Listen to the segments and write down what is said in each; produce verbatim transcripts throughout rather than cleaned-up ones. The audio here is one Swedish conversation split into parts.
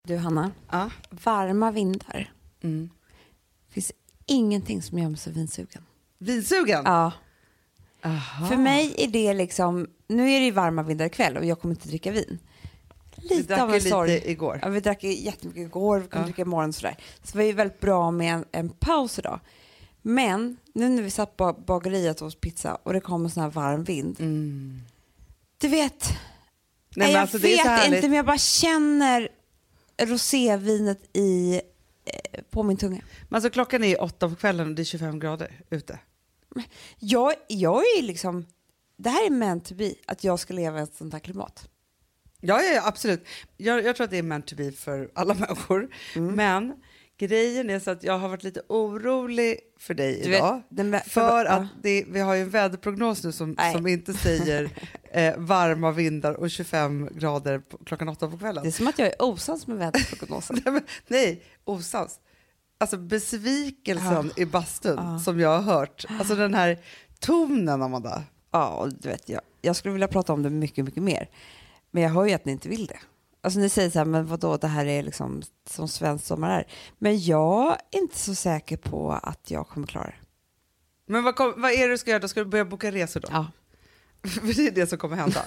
Du Hanna, Ja. varma vindar. Mm. Finns ingenting som gör mig så vinsugen. Vinsugen? Ja. Aha. För mig är det liksom, nu är det ju varma vindar ikväll och jag kommer inte dricka vin. Lite av en lite sorg. igår. Ja, vi drack jättemycket igår, vi kommer Ja. dricka imorgon och sådär. Så det var ju väldigt bra med en, en paus idag. Men nu när vi satt på bageriet och åt pizza och det kom en sån här varm vind. Mm. Du vet, Nej, nej, men jag alltså, det är så vet härligt. inte men jag bara känner rosévinet i, eh, på min tunga. Men alltså, klockan är åtta på kvällen och det är tjugofem grader ute. Jag, jag är liksom, det här är meant to be, att jag ska leva i ett sånt här klimat. Ja, ja, ja absolut. Jag, jag tror att det är meant to be för alla människor. Mm. Men grejen är så att jag har varit lite orolig för dig Du idag. vet, den vä- för ja. att det, vi har ju en väderprognos nu som, som inte säger eh, varma vindar och tjugofem grader på, klockan åtta på kvällen. Det är som att jag är osams med väderprognosen. Nej, men, nej, osams. Alltså besvikelsen Ja. i bastun Ja. som jag har hört. Alltså den här tonen, Amanda. Ja, och du vet, jag, jag skulle vilja prata om det mycket, mycket mer. Men jag hör ju att ni inte vill det. Alltså ni säger så här, men vadå, det här är liksom som svensk sommar är. Men jag är inte så säker på att jag kommer klara det. Men vad, kom, vad är det du ska göra? Då ska du börja boka resor då? Ja. För det är det som kommer hända.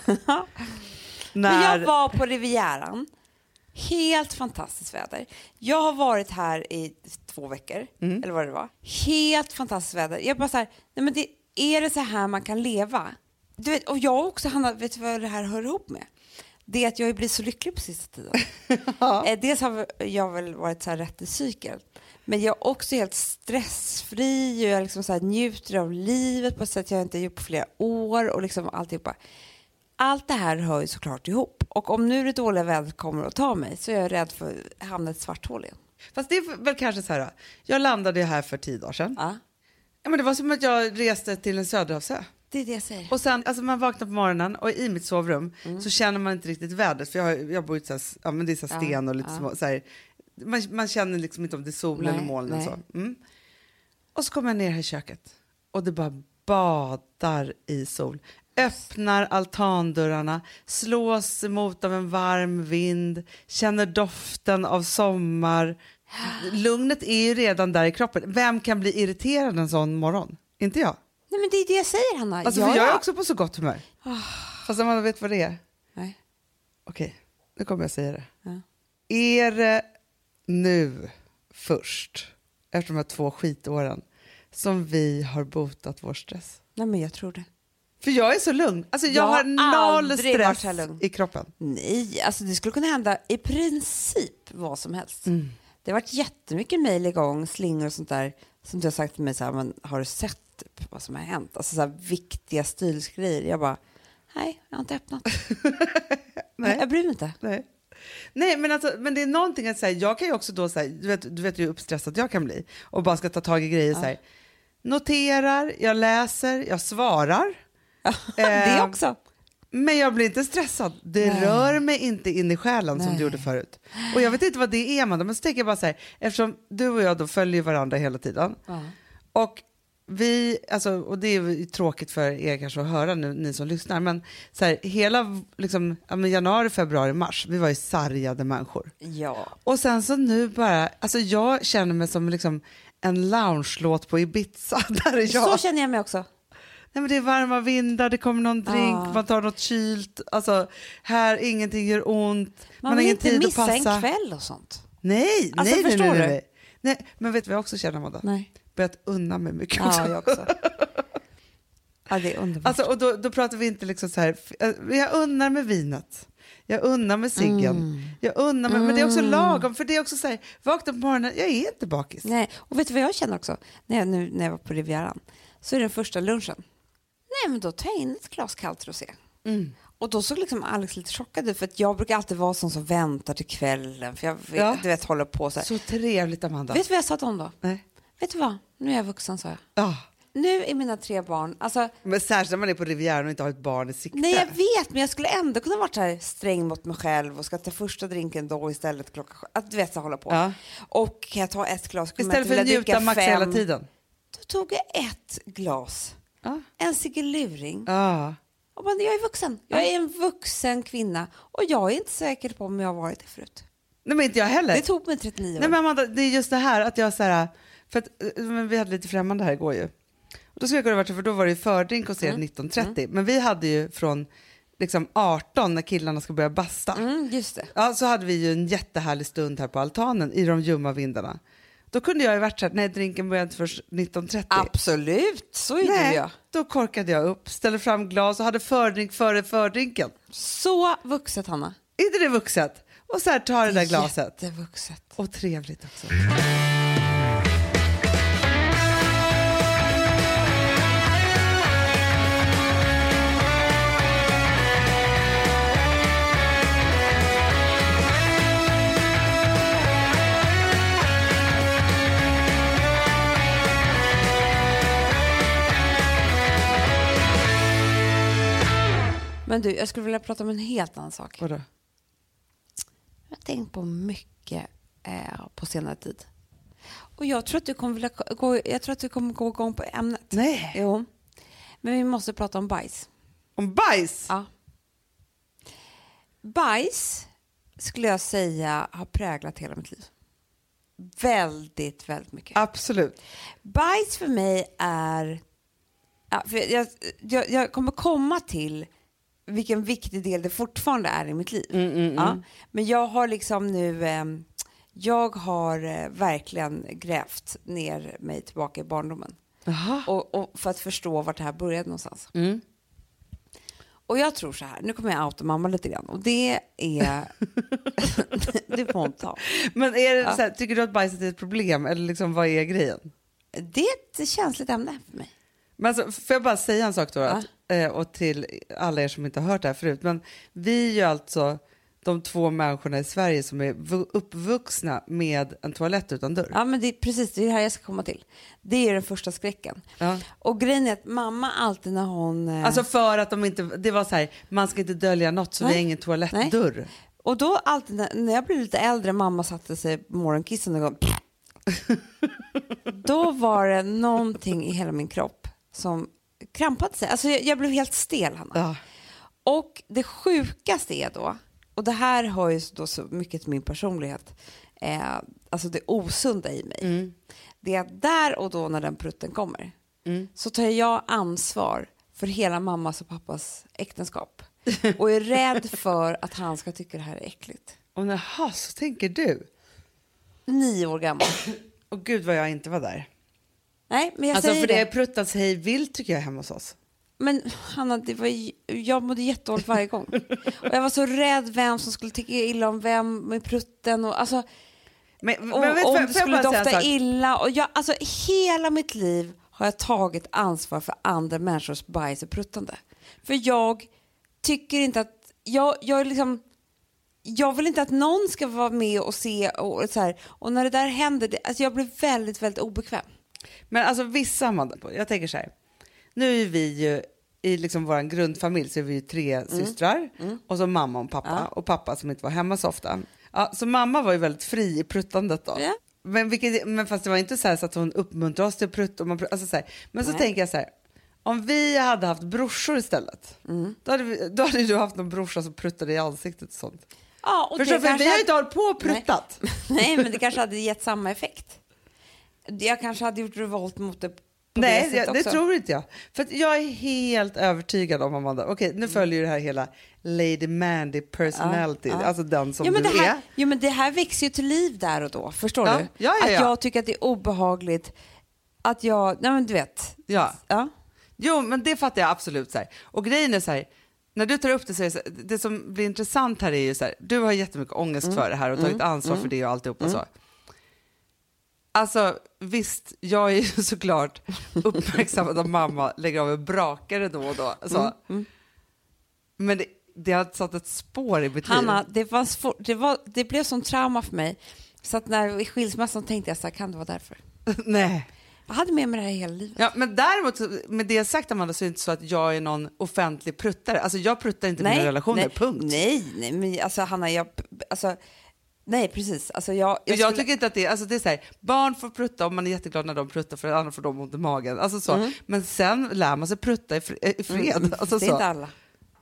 Men jag var på Rivieran. Helt fantastiskt väder. Jag har varit här i två veckor. Mm. Eller vad det var. Helt fantastiskt väder. Jag bara så här, nej men det, är det så här man kan leva? Du vet, och jag också, Hanna, vet du vad det här hör ihop med? Det är att jag har blivit så lycklig på sista tiden. Ja. eh, dels har jag väl varit så här rätt i cykel. Men jag är också helt stressfri. Och jag liksom så här njuter av livet på ett sätt jag inte gjort på flera år. Och liksom alltihopa. Allt det här hör ju såklart ihop. Och om nu det dåliga vädret kommer att ta mig så är jag rädd för att hamna i ett svart hål igen. Fast det är väl kanske så här. Då. Jag landade ju här för tio dagar sedan. Ja, Ja, men det var som att jag reste till en söderhavsö. det är det jag säger. Och sen, alltså man vaknar på morgonen och i mitt sovrum Mm. så känner man inte riktigt vädret. För jag, har, jag bor i så här, ja, men det är så här Ja, sten och lite ja. små, så här, man, man känner liksom inte om det är sol Nej, eller moln och nej. så. Mm. Och så kommer jag ner här i köket och det bara badar i sol. Öppnar altandörrarna, slås emot av en varm vind, känner doften av sommar. Lugnet är ju redan där i kroppen. Vem kan bli irriterad en sån morgon? Inte jag. Nej men det är det jag säger, Hanna. Alltså, jag, för jag är också på så gott humör. Fast man vet vad det är. Nej. Okej, nu kommer jag säga det. Ja. Är det nu först, efter de här två skitåren, som vi har botat vår stress? Nej men jag tror det. För jag är så lugn. Alltså jag, Jag har har noll aldrig varit stress så här lugn. i kroppen. Nej, alltså det skulle kunna hända i princip vad som helst. Mm. Det har varit jättemycket mejl igång, slingor och sånt där som du har sagt till mig så här, men har du sett typ vad som har hänt? Alltså så här viktiga stilsgrejer. Jag bara, nej, jag har inte öppnat. Nej. Jag bryr mig inte. Nej. Nej, men, alltså, men det är någonting att säga. Jag kan ju också då säga, du vet, du vet ju hur uppstressad jag kan bli och bara ska ta tag i grejer. Ja. Så här. Noterar, jag läser, jag svarar. Det Eh, också. Men jag blir inte stressad. Det Nej. rör mig inte in i själen som Nej. det gjorde förut. Och jag vet inte vad det är, Amanda, men så tänker jag bara så här, eftersom du och jag då följer varandra hela tiden. Ja. Och vi, alltså, och det är ju tråkigt för er kanske att höra nu, ni som lyssnar, men så här, hela liksom, ja, men januari, februari, mars, vi var ju sargade människor. Ja. Och sen så nu bara, alltså jag känner mig som liksom en lounge-låt på Ibiza. Där är jag. Så känner jag mig också. Nej, men det är varma vindar, det kommer någon drink, Ah. man tar något kylt. Alltså, här ingenting gör ont. Man, Man har vill ingen inte tid att missa passa. en kväll och sånt. Nej, Alltså, nej, nej, förstår nej, du? nej. nej. Men vet du vad jag också känner, Amanda? Nej. Börjat unna mig mycket också. Ja, jag också. Ja, det är underbart. Alltså, och då, då pratar vi inte liksom så här, jag unnar med vinet. Jag unnar med ciggen. Mm. Jag unnar med, men det är också lagom, för det är också så här, vakna på morgonen, jag är inte bakis. Nej, och vet du vad jag känner också? När jag, nu, när jag var på Rivieran så är det den första lunchen. Nej, men då tar jag in ett glas kallt rosé. Mm. Och då såg liksom Alex lite chockad ut, för att jag brukar alltid vara sån som väntar till kvällen. För jag vet, Ja. du vet, håller på så här. Så trevligt, Amanda. Vet du vad jag sa till honom då? Nej. Vet du vad? Nu är jag vuxen, sa jag. Ja. Nu är mina tre barn, alltså, Men särskilt när man är på Rivieran och inte har ett barn i sikte. nej jag vet, men jag skulle ändå kunna vara så här sträng mot mig själv och ska ta första drinken då istället klockan sju. Att du vet, så hålla på. Ja. Och kan jag ta ett glas? Kommer jag Istället för inte att vilja njuta dricka max fem. hela tiden. Då tog jag ett glas. Ja. En cigaluring. Ja. Och bara, jag är vuxen. Jag är en vuxen kvinna. Och jag är inte säker på om jag har varit det förut. Nej, men inte jag heller. Det tog mig trettionio år. Nej, men Amanda, det är just det här att jag så här, för att men vi hade lite främmande här igår ju. Och då ska jag gå över till, för då var det ju fördrink hos er mm. nitton trettio. Mm. Men vi hade ju från liksom arton när killarna ska börja basta. Mm, just det. Ja, så hade vi ju en jättehärlig stund här på altanen i de ljumma vindarna. Då kunde jag ju varit så här, nej, drinken började inte först nitton trettio. Absolut, så är det jag. Då korkade jag upp, ställde fram glas och hade fördrink före fördrinken. Så vuxet, Hanna. Är inte det vuxet? Och så här tar det där glaset. Jättevuxet. Och trevligt också. Men du, jag skulle vilja prata om en helt annan sak. Vadå? Jag har tänkt på mycket eh, på senare tid. Och jag tror att du kommer vilja gå, jag tror att du kommer gå igång på ämnet. Nej. Jo. Men vi måste prata om bajs. Om bajs? Ja. Bajs skulle jag säga har präglat hela mitt liv. Väldigt, väldigt mycket. Absolut. Bajs för mig är... Ja, för jag, jag, jag kommer komma till vilken viktig del det fortfarande är i mitt liv. Mm, mm, ja. mm. Men jag har liksom nu... Eh, jag har eh, verkligen grävt ner mig tillbaka i barndomen. Och, och för att förstå vart det här började någonstans. Mm. Och jag tror så här, nu kommer jag outa mamma lite grann. Och det är... det får hon ta. Men är det ja. så här, tycker du att bajset är ett problem? Eller liksom, vad är grejen? Det är ett känsligt ämne för mig. Men alltså, får jag bara säga en sak då? Ja. Att, eh, och till alla er som inte har hört det här förut. Men vi är ju alltså de två människorna i Sverige som är v- uppvuxna med en toalett utan dörr. Ja, men det är precis det är det här jag ska komma till. Det är den första skräcken. Ja. Och grejen är att mamma alltid när hon... Eh... Alltså för att de inte, det var så här, man ska inte dölja något så Nej. vi har ingen toalettdörr. Nej. Och då alltid när, när jag blev lite äldre, mamma satte sig på morgonkissen och gång. Då var det någonting i hela min kropp som krampade sig. Alltså jag, jag blev helt stel, Hanna. Ja. Och det sjukaste är då, och det här har ju då så mycket till min personlighet, eh, alltså det osunda i mig. Mm. Det är att där och då när den prutten kommer Mm. så tar jag ansvar för hela mammas och pappas äktenskap. Och är rädd för att han ska tycka det här är äckligt. Och jaha, så tänker du? Nio år gammal. Och gud vad jag inte var där. Nej, men jag Alltså säger för det. det är pruttats hej vilt tycker jag hemma hos oss. Men Hanna, det var ju, jag mådde jättedåligt varje gång. Och jag var så rädd vem som skulle tycka illa om vem med prutten. Och, alltså, Men, och, men vet, om får, det får jag skulle bara säga en dofta sak? illa. Och jag, alltså, hela mitt liv har jag tagit ansvar för andra människors bajs och pruttande. För jag tycker inte att... Jag, jag, är liksom, jag vill inte att någon ska vara med och se. Och, så här, och när det där händer, det, alltså jag blir väldigt, väldigt obekväm. Men alltså vissa, Amanda, jag tänker så här. Nu är vi ju i liksom vår grundfamilj så är vi ju tre mm. systrar mm. och så mamma och pappa ja. Och pappa som inte var hemma så ofta. Ja, så mamma var ju väldigt fri i pruttandet då. Ja. Men, vilket, men fast det var inte så, här så att hon uppmuntrade oss till att prutta. Och man, alltså så här. Men så Nej. tänker jag så här. Om vi hade haft brorsor istället mm. då, hade vi, då hade du haft någon brorsa som pruttade i ansiktet och sånt. Ja, och Förstår, det för vi har ju inte hållit på och pruttat. Nej. Nej, men det kanske hade gett samma effekt. Jag kanske hade gjort revolt mot det. Nej, det, det, det tror inte jag. För att jag är helt övertygad om, Amanda. Okej, nu följer ju det här hela Lady Mandy personality. Ja, ja. Alltså den som ja, men du det här, är. Jo, men det här växer ju till liv där och då. Förstår ja. du? Ja, ja, ja. Att jag tycker att det är obehagligt. Att jag, nej men du vet. Ja. ja. Jo, men det fattar jag absolut. Så här. Och grejen är så här. När du tar upp det så är det, så här, det som blir intressant här är ju så här. Du har jättemycket ångest mm. för det här och tagit mm. ansvar mm. för det och alltihop och mm. så. Alltså visst, jag är ju såklart uppmärksammad att mamma lägger av en brakare då och då. Så. Mm, mm. Men det, det har satt ett spår i mitt liv. Hanna, det, var svår, det, var, det blev som trauma för mig. Så att när i skilsmässan tänkte jag så här, kan det vara därför? Nej. Jag hade med mig det här hela livet. Ja, men däremot, med det sagt Amanda, så är det inte så att jag är någon offentlig pruttare. Alltså jag pruttar inte nej, mina relationer, nej, punkt. Nej, nej, men alltså Hanna, jag... Alltså, nej, precis. Alltså, jag, jag, jag skulle... tycker inte att det är, alltså det är så här, barn får prutta och man är jätteglad när de pruttar för annars får de ont i magen. Alltså så. Mm. Men sen lär man sig prutta i, fr- i fred. Mm, alltså det är så. inte alla.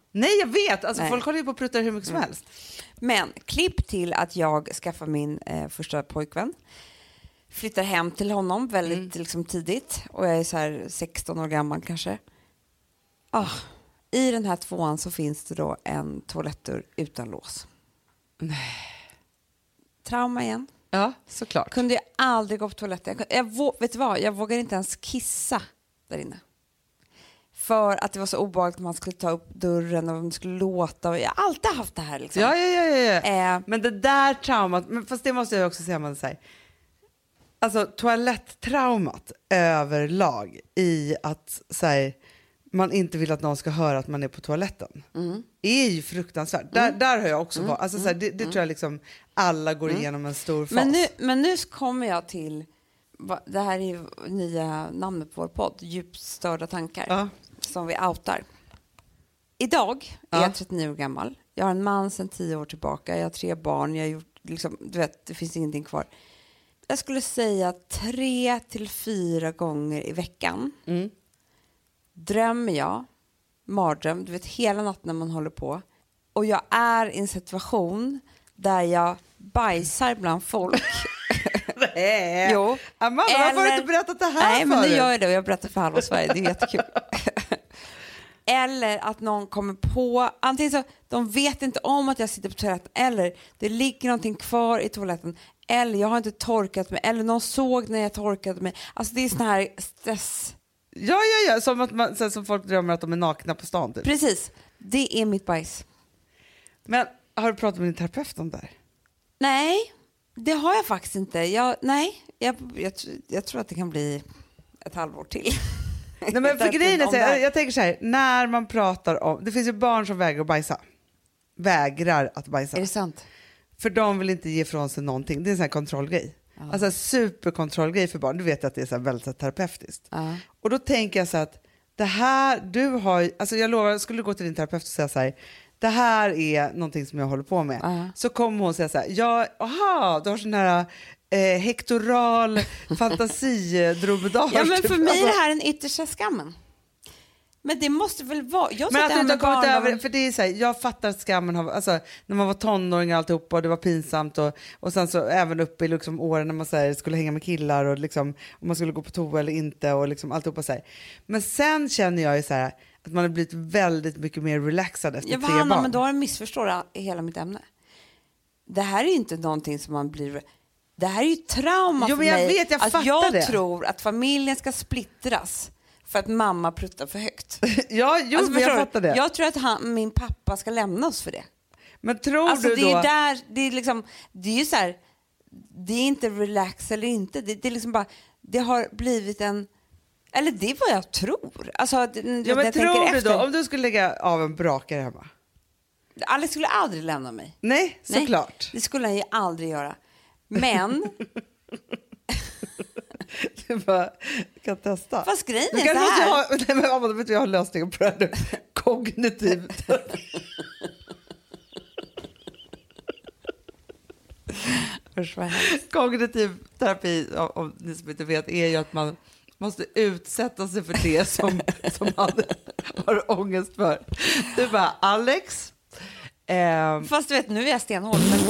Nej, jag vet. Alltså, Nej. folk håller ju på att prutta hur mycket som Mm. helst. Men klipp till att jag skaffar min eh, första pojkvän. Flyttar hem till honom väldigt Mm. liksom, tidigt. Och jag är så här sexton år gammal kanske. Ah, i den här tvåan så finns det då en toalettdörr utan lås. Nej. Trauma igen. Ja, såklart. Kunde jag aldrig gå på toaletten. Jag, jag, vå- vet du vad? Jag vågar inte ens kissa där inne. För att det var så obehagligt att man skulle ta upp dörren och man skulle låta. Och jag har alltid haft det här. Liksom. Ja, ja, ja, ja. ja. Eh, Men det där traumat, men fast det måste jag också säga, man säger. Alltså toaletttraumat överlag i att så här, man inte vill att någon ska höra att man är på toaletten. mm. Är ju fruktansvärt. Mm. Där, där har jag också Mm. varit. Alltså, så här, det det Mm. tror jag liksom alla går igenom en stor fas. Men nu, men nu kommer jag till, va- det här är ju nya namnet på vår podd, djupt störda tankar, Ja. som vi outar. Idag är Ja. jag trettionio år gammal. Jag har en man sedan tio år tillbaka. Jag har tre barn. Jag har gjort, liksom, du vet, det finns ingenting kvar. Jag skulle säga tre till fyra gånger i veckan Mm. drömmer jag, mardröm, du vet hela natten när man håller på. Och jag är i en situation där jag bajsar bland folk. Nej. Jo. Amanda, varför har du Eller- inte berättat det här Nej, men nu förut? gör jag det och jag berättar för halva Sverige. Det är jättekul. Eller att någon kommer på, antingen så de vet inte om att jag sitter på toaletten, eller det ligger någonting kvar i toaletten, eller jag har inte torkat mig, eller någon såg när jag torkade mig. Alltså det är sån här stress. Ja, ja, ja. Som, att man, så här, som folk drömmer att de är nakna på stan. Typ. Precis, det är mitt bajs. Men har du pratat med din terapeut om det här? Nej, det har jag faktiskt inte. Jag, nej, jag, jag, jag tror att det kan bli ett halvår till. Nej, men för Därför grejen är om så det här, här. jag tänker så här, när man pratar om, det finns ju barn som vägrar att bajsa. Vägrar att bajsa. Är det sant? För de vill inte ge ifrån sig någonting. Det är en sån här kontrollgrej. Ja. Alltså en superkontrollgrej för barn. Du vet att det är så här väldigt så här terapeutiskt. Ja. Och då tänker jag så att det här, du har ju- alltså jag lovar, jag skulle gå till din terapeut och säga så här, det här är någonting som jag håller på med. Ja. Så kommer hon säga så här, ja, aha, du har sån här eh, hektoral fantasidromedar. Ja, men för typ. mig är Alltså- det här den yttersta skammen. Men det måste väl vara... Jag Men tror att du det inte här har med kommit barn- över, för det är så här, jag fattar att skammen har, alltså när man var tonåring och alltihopa och det var pinsamt och, och sen så även uppe i liksom åren när man så här, skulle hänga med killar och liksom om man skulle gå på toa eller inte och liksom alltihopa så här. Men sen känner jag ju så här att man har blivit väldigt mycket mer relaxad efter Ja, tre Hanna, barn. men då har du missförstått hela mitt ämne. Det här är ju inte någonting som man blir... Det här är ju trauma Jo, för men jag mig. vet, jag att fattar jag det. tror att familjen ska splittras för att mamma pruttar för högt. Ja, jo, Alltså, men jag förstår du? fattar det. Jag tror att han, min pappa ska lämna oss för det. Men tror Alltså du det då... är ju där, det är liksom, det är ju så här, det är inte relax eller inte, det, det är liksom bara, det har blivit en, eller det är vad jag tror. Alltså, det, Ja, jag men tänker tror du efter. då, om du skulle lägga av en brakare hemma? Alex skulle aldrig lämna mig. Nej, Nej. såklart. Det skulle han ju aldrig göra. Men, Du bara, jag kan testa. fast grejen Du är kan så måste här. ha, nej, men Amanda, vet du, jag har lösningen på det här nu. Kognitiv terapi. Usch, vad hemskt. Kognitiv terapi, om, om ni som inte vet, är ju att man måste utsätta sig för det som, som man har ångest för. Du bara, Alex. ehm, Fast du vet, nu är jag stenhård. Men...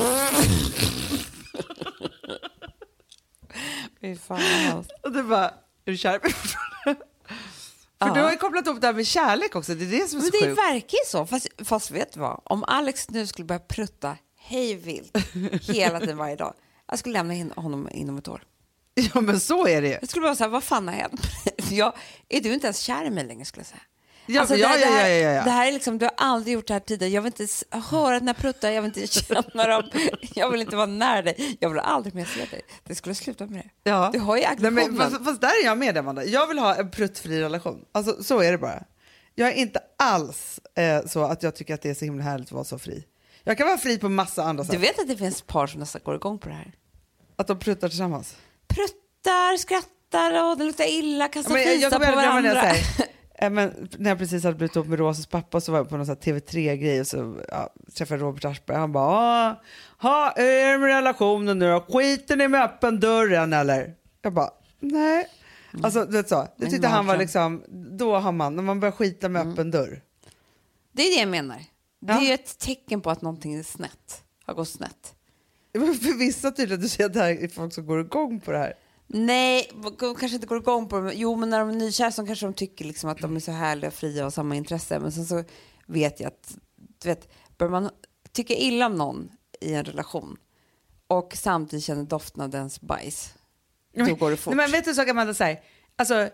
Fy fan vad hemskt. och du bara, är du kär i mig fortfarande? För Ja. du har ju kopplat ihop det här med kärlek också, det är det som är Men så det sjukt. verkar ju så. Fast, fast vet du vad? Om Alex nu skulle börja prutta hej vilt hela tiden varje dag. Jag skulle lämna in honom inom ett år. Ja, men så är det ju. Jag skulle bara säga, vad fan har hänt? Jag, är du inte ens kär i mig längre skulle jag säga. Ja, Alltså, ja, det, ja, det, här, ja, ja, ja. det här är liksom, du har aldrig gjort det här tidigare. Jag vill inte s- höra dina pruttar, jag vill inte känna dem. Jag vill inte vara nära dig. Jag vill aldrig mer se dig. Det skulle sluta med det. Ja. Du har ju Nej, aggressionen. men, fast, fast där är jag med, Amanda. Jag vill ha en pruttfri relation. Alltså, så är det bara. Jag är inte alls eh, så att jag tycker att det är så himla härligt att vara så fri. Jag kan vara fri på massa andra sätt. Du vet att det finns par som nästan går igång på det här. Att de pruttar tillsammans. Pruttar, skrattar och det luktar illa, kastar Men jag, jag fisar kommer på aldrig glömma när varandra. jag säger, eh, men när jag precis hade blivit ihop med Rosas pappa så var jag på någon sån här T V tre-grej och så ja, träffade jag Robert Aschberg. Han bara, ha är med relationen nu då? Skiter ni med öppen dörren eller? Jag bara, nej. Alltså du vet så, det Men tyckte han var mardröm. liksom, då har man, när man börjar skita med öppen dörr. Det är det jag menar. Det Ja. är ett tecken på att någonting är snett. Har gått snett. Men för vissa tydligen, du ser att det här är folk som går igång på det här. Nej, de kanske inte går igång på det. Jo, men när de är nykära så kanske de tycker liksom att de är så härliga, fria och samma intresse. Men sen så vet jag att, du vet, bör man tycka illa om någon i en relation och samtidigt känner doften av dens bajs, då går det fort. Nej, men vet du så kan man säga, alltså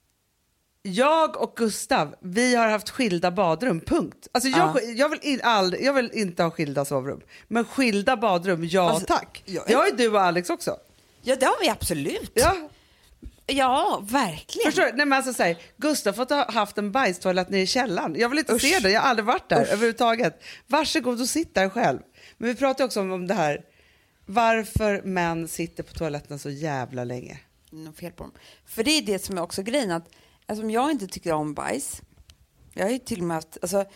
jag och Gustav, vi har haft skilda badrum, punkt. Alltså jag, Ja. jag, vill in, aldrig, jag vill inte ha skilda sovrum. Men skilda badrum, ja Alltså, tack. jag- Det har ju du och Alex också. Ja, det har vi absolut. Ja, Ja, verkligen. förstår du? Nej, men alltså, så här, Gustav får ha haft en bajstoalett nere i källaren. Jag vill inte Usch. se det, jag har aldrig varit där Usch. överhuvudtaget. Varsågod och sitt där själv. Men vi pratar också om, om det här, varför män sitter på toaletten så jävla länge. Något fel på dem. För det är det som är också grejen, att alltså, om jag inte tycker om bajs, jag har ju till och med haft, alltså,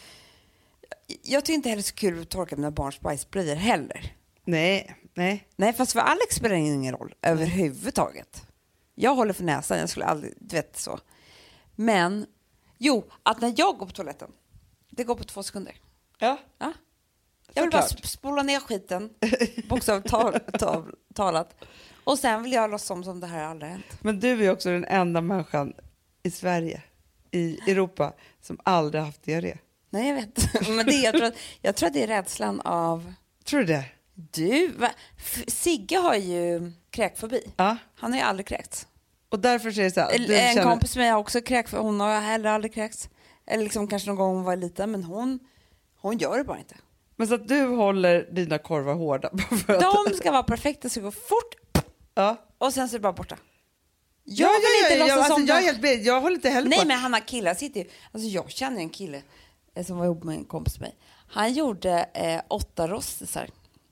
jag tycker inte heller så kul att torka mina barns bajsblöjor heller. Nej, nej. Nej, fast för Alex spelar det ingen roll överhuvudtaget. Jag håller för näsan, jag skulle aldrig, du vet så. Men, jo, att när jag går på toaletten, det går på två sekunder. Ja. Ja. Jag vill bara Såklart. sp- spola ner skiten, bokstavligt tal, tal, talat. Och sen vill jag låtsas som, som det här aldrig hänt. Men du är också den enda människan i Sverige, i Europa, som aldrig haft diarré. Nej, jag vet. Men det, jag, tror att, jag tror att det är rädslan av... Tror du det? Du, va? F- Sigge har ju kräkfobi. Ja. Han har ju aldrig kräkts. Och därför säger det så här, Eller, du en känner, kompis med mig har också kräkfobi. Hon har heller aldrig kräkts. Eller liksom kanske någon gång hon var liten. Men hon, hon gör det bara inte. men så att du håller dina korvar hårda. För att, De ska vara perfekta, det ska gå fort. ja. Och sen så är det bara borta. Jag, Jag vill ja, inte ja, ja, låtsas alltså, som jag, är det. helt, med. Jag håller inte heller Nej, på. men han har killar sitter ju. Alltså jag känner en kille eh, som var ihop med en kompis med mig. Han gjorde eh, åtta rostisar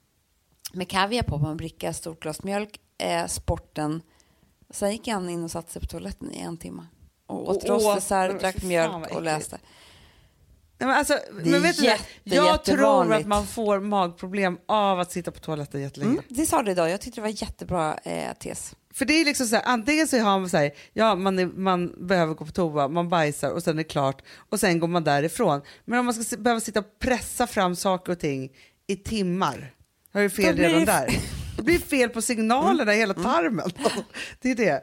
med kaviar på, på en bricka, stort glas mjölk, eh, sporten. Sen gick han in och satte sig på toaletten i en timme. Och åt Och åt- rostisar, men drack fy fan, mjölk vad och äckligt. läste. Nej, men alltså, är men vet du, jätte, det? jag tror jättevanligt. att man får magproblem av att sitta på toaletten jättelänge. Mm, det sa du idag. Jag tyckte det var jättebra eh, tes. För det är liksom så här, antingen så har man så här, ja man, är, man behöver gå på toa, man bajsar och sen är det klart och sen går man därifrån. Men om man ska si- behöva sitta och pressa fram saker och ting i timmar, har du fel Då blir redan det- där. Det blir fel på signalerna i hela tarmen. Det är det.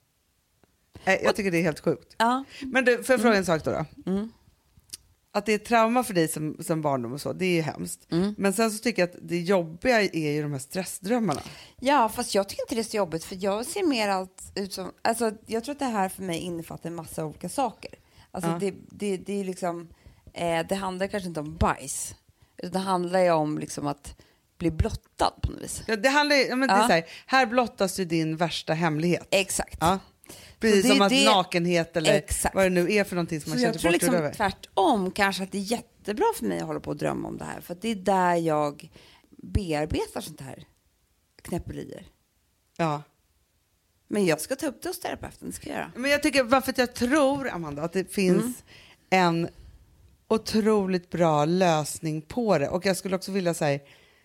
Nej, jag tycker det är helt sjukt. Ja. Men du, får jag fråga en sak då? då? Mm. Att det är ett trauma för dig som, som barndom och så, det är ju hemskt. Mm. Men sen så tycker jag att det jobbiga är ju de här stressdrömmarna. Ja, fast jag tycker inte det är så jobbigt, för jag ser mer allt ut som... Alltså, jag tror att det här för mig innefattar en massa olika saker. Alltså, Ja. det, det, det är liksom... Eh, det handlar kanske inte om bajs, utan det handlar ju om liksom att bli blottad på något vis. Ja, det handlar ju, ja, men det är Ja. så här, här blottas ju din värsta hemlighet. Exakt. Ja. Precis Så det- som att det- nakenhet eller Exakt. vad det nu är för någonting som Så man jag känner tror bort liksom över. tvärtom kanske att det är jättebra för mig att hålla på och drömma om det här, för att det är där jag bearbetar sånt här knäpperier. Ja. Men jag ska ta upp det hos terapeuten, det ska jag göra. Men jag tycker, varför att jag tror, Amanda, att det finns Mm. en otroligt bra lösning på det. Och jag skulle också vilja säga,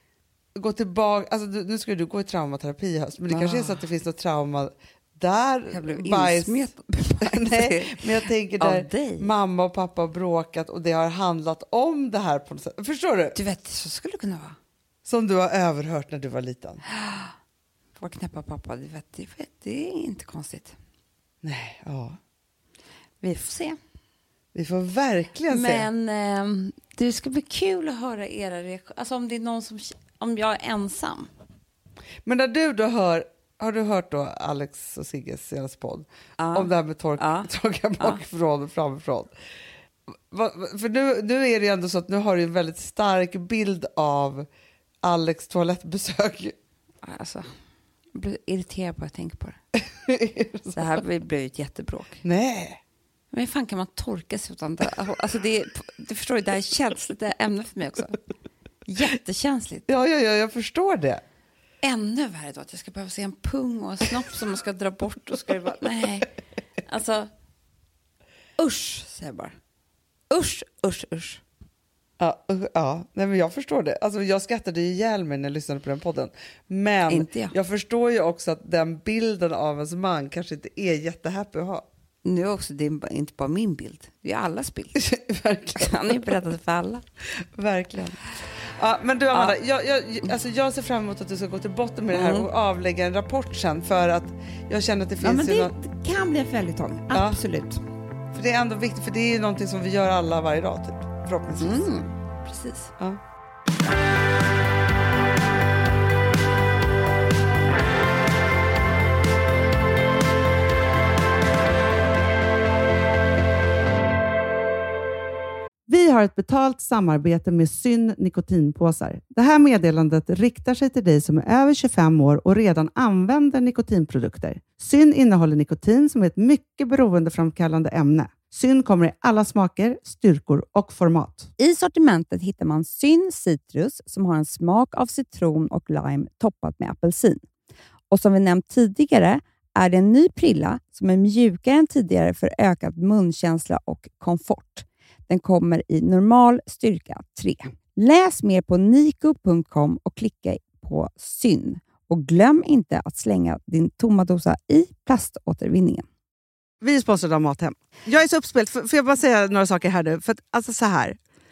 gå tillbaka, alltså du, nu skulle du gå i traumaterapi i höst, men det kanske är så att det finns något trauma där. Jag blev bajs- insmetad. Nej, men jag tänker Av där dig. mamma och pappa har bråkat och det har handlat om det här på något sätt. Förstår du? Du vet, så skulle det kunna vara. Som du har överhört när du var liten. Vad knäppa pappa, du vet, det, vet, det är inte konstigt. Nej, ja. Vi får se. Vi får verkligen se. Men eh, det ska bli kul att höra era reaktioner. Alltså om det är någon som, om jag är ensam. Men när du då hör, har du hört då Alex och Sigges senaste podd Ja. om det här med tork, Ja. torka bakifrån och framifrån? Va, va- för nu, nu är det ju ändå så att nu har du en väldigt stark bild av Alex toalettbesök. Alltså, jag blir irriterad på att jag tänker på det. Det här blir blir ju ett jättebråk. Nej. Men hur fan kan man torka sig utan det? Alltså det, är- du förstår ju, det här är känsligt, det här ämne för mig också. Jättekänsligt. Ja, ja, ja, jag förstår det. Ännu värre då att jag ska behöva se en pung och en snopp som man ska dra bort och ska det vara, nej. Alltså, usch, säger jag bara. Usch, usch, usch. Ja, uh, ja. Nej, men jag förstår det. Alltså, jag skrattade ihjäl mig när jag lyssnade på den podden. Men Inte jag. jag förstår ju också att den bilden av ens man kanske inte är jättehappy att ha. Nu är också det inte bara min bild. Det är allas bild. Verkligen. Han är ju berättat för alla. Verkligen. Ja, men du Amanda, Ja. jag, jag, alltså jag ser fram emot att du ska gå till botten med det här Mm. och avlägga en rapport sen, för att jag känner att det Ja, men finns ju det något, kan bli en följetong. Ja. Absolut. för det är ändå viktigt, för det är ju någonting som vi gör alla varje dag typ, förhoppningsvis. Mm. Precis. Ja. Vi har ett betalt samarbete med Syn nikotinpåsar. Det här meddelandet riktar sig till dig som är över tjugofem år och redan använder nikotinprodukter. Syn innehåller nikotin som är ett mycket beroendeframkallande ämne. Syn kommer i alla smaker, styrkor och format. I sortimentet hittar man Syn Citrus som har en smak av citron och lime toppat med apelsin. Och som vi nämnt tidigare är det en ny prilla som är mjukare än tidigare för ökad munkänsla och komfort. Den kommer i normal styrka tre. Läs mer på niko punkt com och klicka på Syn. Och glöm inte att slänga din tomma dosa i plaståtervinningen. Vi är sponsrade av Mathem. Jag är så uppspelt, får jag bara säga några saker här nu? För att, alltså så här,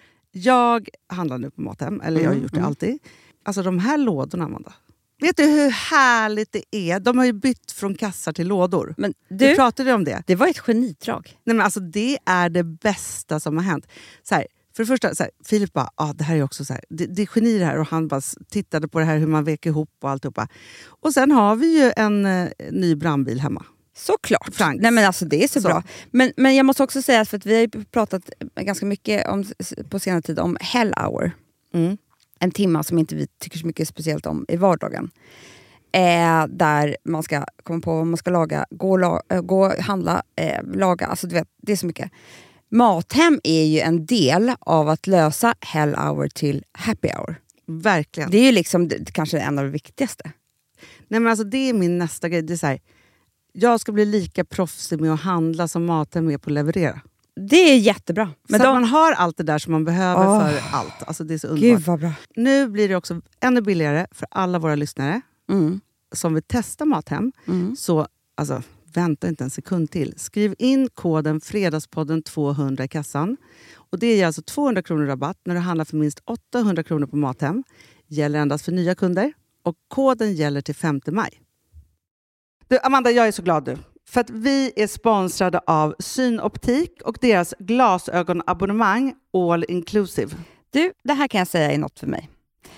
jag handlar nu på Mathem, eller jag har Mm, gjort det mm. alltid. Alltså de här lådorna, Amanda. Vet du hur härligt det är? De har ju bytt från kassar till lådor. Men Du du, pratade om det. det var ett genidrag. Nej, men alltså, det är det bästa som har hänt. Så här, för det första, så här, Filip bara, ah, det här är också så här, det, det är geni det här. Och han bara tittade på det här hur man vek ihop och alltihopa. Och sen har vi ju en eh, ny brandbil hemma. Såklart. Franks. Nej, men alltså, det är så, Så. bra. Men, men jag måste också säga, för att vi har ju pratat ganska mycket om, på senare tid om Hell Hour. Mm. En timma som inte vi tycker så mycket speciellt om i vardagen. Eh, där man ska komma på vad man ska laga, gå och, la, äh, gå och handla, eh, laga. Alltså du vet, det är så mycket. Mathem är ju en del av att lösa Hell Hour till Happy Hour. Verkligen. Det är ju liksom det, kanske en av de viktigaste. Nej, men alltså, det är min nästa grej. Det är så här, jag ska bli lika proffsig med att handla som Mathem är på att leverera. Det är jättebra. Men så de, att man har allt det där som man behöver Åh. för allt. Alltså, det är så underbart. Gud vad bra. Nu blir det också ännu billigare för alla våra lyssnare Mm. som vill testa Mathem. Mm. Så alltså, vänta inte en sekund till. Skriv in koden Fredagspodden tvåhundra i kassan. Och det är alltså tvåhundra kronor rabatt när du handlar för minst åttahundra kronor på Mathem. Gäller endast för nya kunder. Och koden gäller till femte maj. Du, Amanda, jag är så glad du. För att vi är sponsrade av Synoptik och deras glasögonabonnemang All Inclusive. Du, det här kan jag säga är något för mig.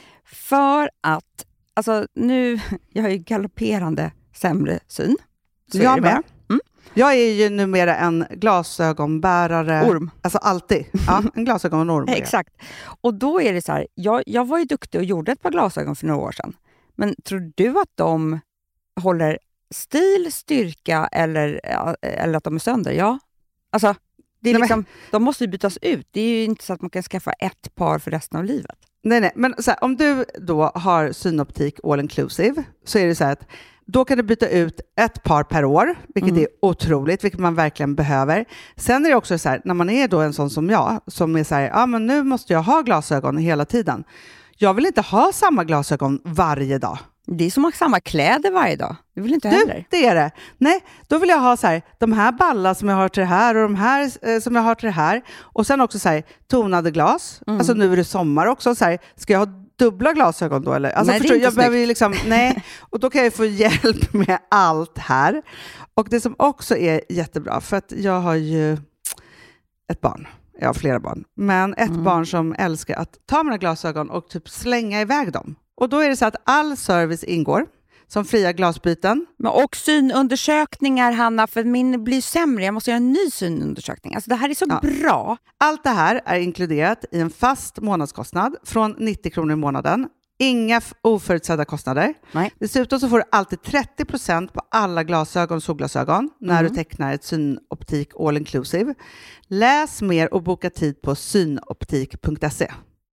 För att, alltså nu, jag har ju galopperande sämre syn. Så Jag är det med. bara. Mm. Jag är ju numera en glasögonbärare. Orm. Alltså alltid. Ja, en glasögonorm. Exakt. Och då är det så här, jag, jag var ju duktig och gjorde ett par glasögon för några år sedan. Men tror du att de håller stil, styrka eller, eller att de är sönder? Ja. Alltså, det är Nej, liksom, de måste ju bytas ut. Det är ju inte så att man kan skaffa ett par för resten av livet. Nej, nej. Men så här, om du då har Synoptik All Inclusive så är det så här att då kan du byta ut ett par per år, vilket Mm. är otroligt, vilket man verkligen behöver. Sen är det också så här, när man är då en sån som jag, som är så här, ja men nu måste jag ha glasögon hela tiden. Jag vill inte ha samma glasögon varje dag. Det är som att ha samma kläder varje dag. Det vill inte heller. Du, det är det. Nej, då vill jag ha så här, de här balla som jag har till det här och de här eh, som jag har till det här. Och sen också så här, tonade glas. Mm. Alltså nu är det sommar också. Så här, ska jag ha dubbla glasögon då? Eller? Alltså, Nej, det är förstår, inte jag behöver ju snyggt. liksom, nej. Och då kan jag få hjälp med allt här. Och det som också är jättebra, för att jag har ju ett barn. Jag har flera barn. Men ett Mm. barn som älskar att ta mina glasögon och typ slänga iväg dem. Och då är det så att all service ingår. Som fria glasbyten. Men och synundersökningar, Hanna, för min blir sämre. Jag måste göra en ny synundersökning. Alltså det här är så Ja. bra. Allt det här är inkluderat i en fast månadskostnad från nittio kronor i månaden. Inga f- oförutsedda kostnader. Nej. Dessutom så får du alltid trettio procent på alla glasögon och solglasögon när Mm. du tecknar ett Synoptik All Inclusive. Läs mer och boka tid på synoptik punkt se.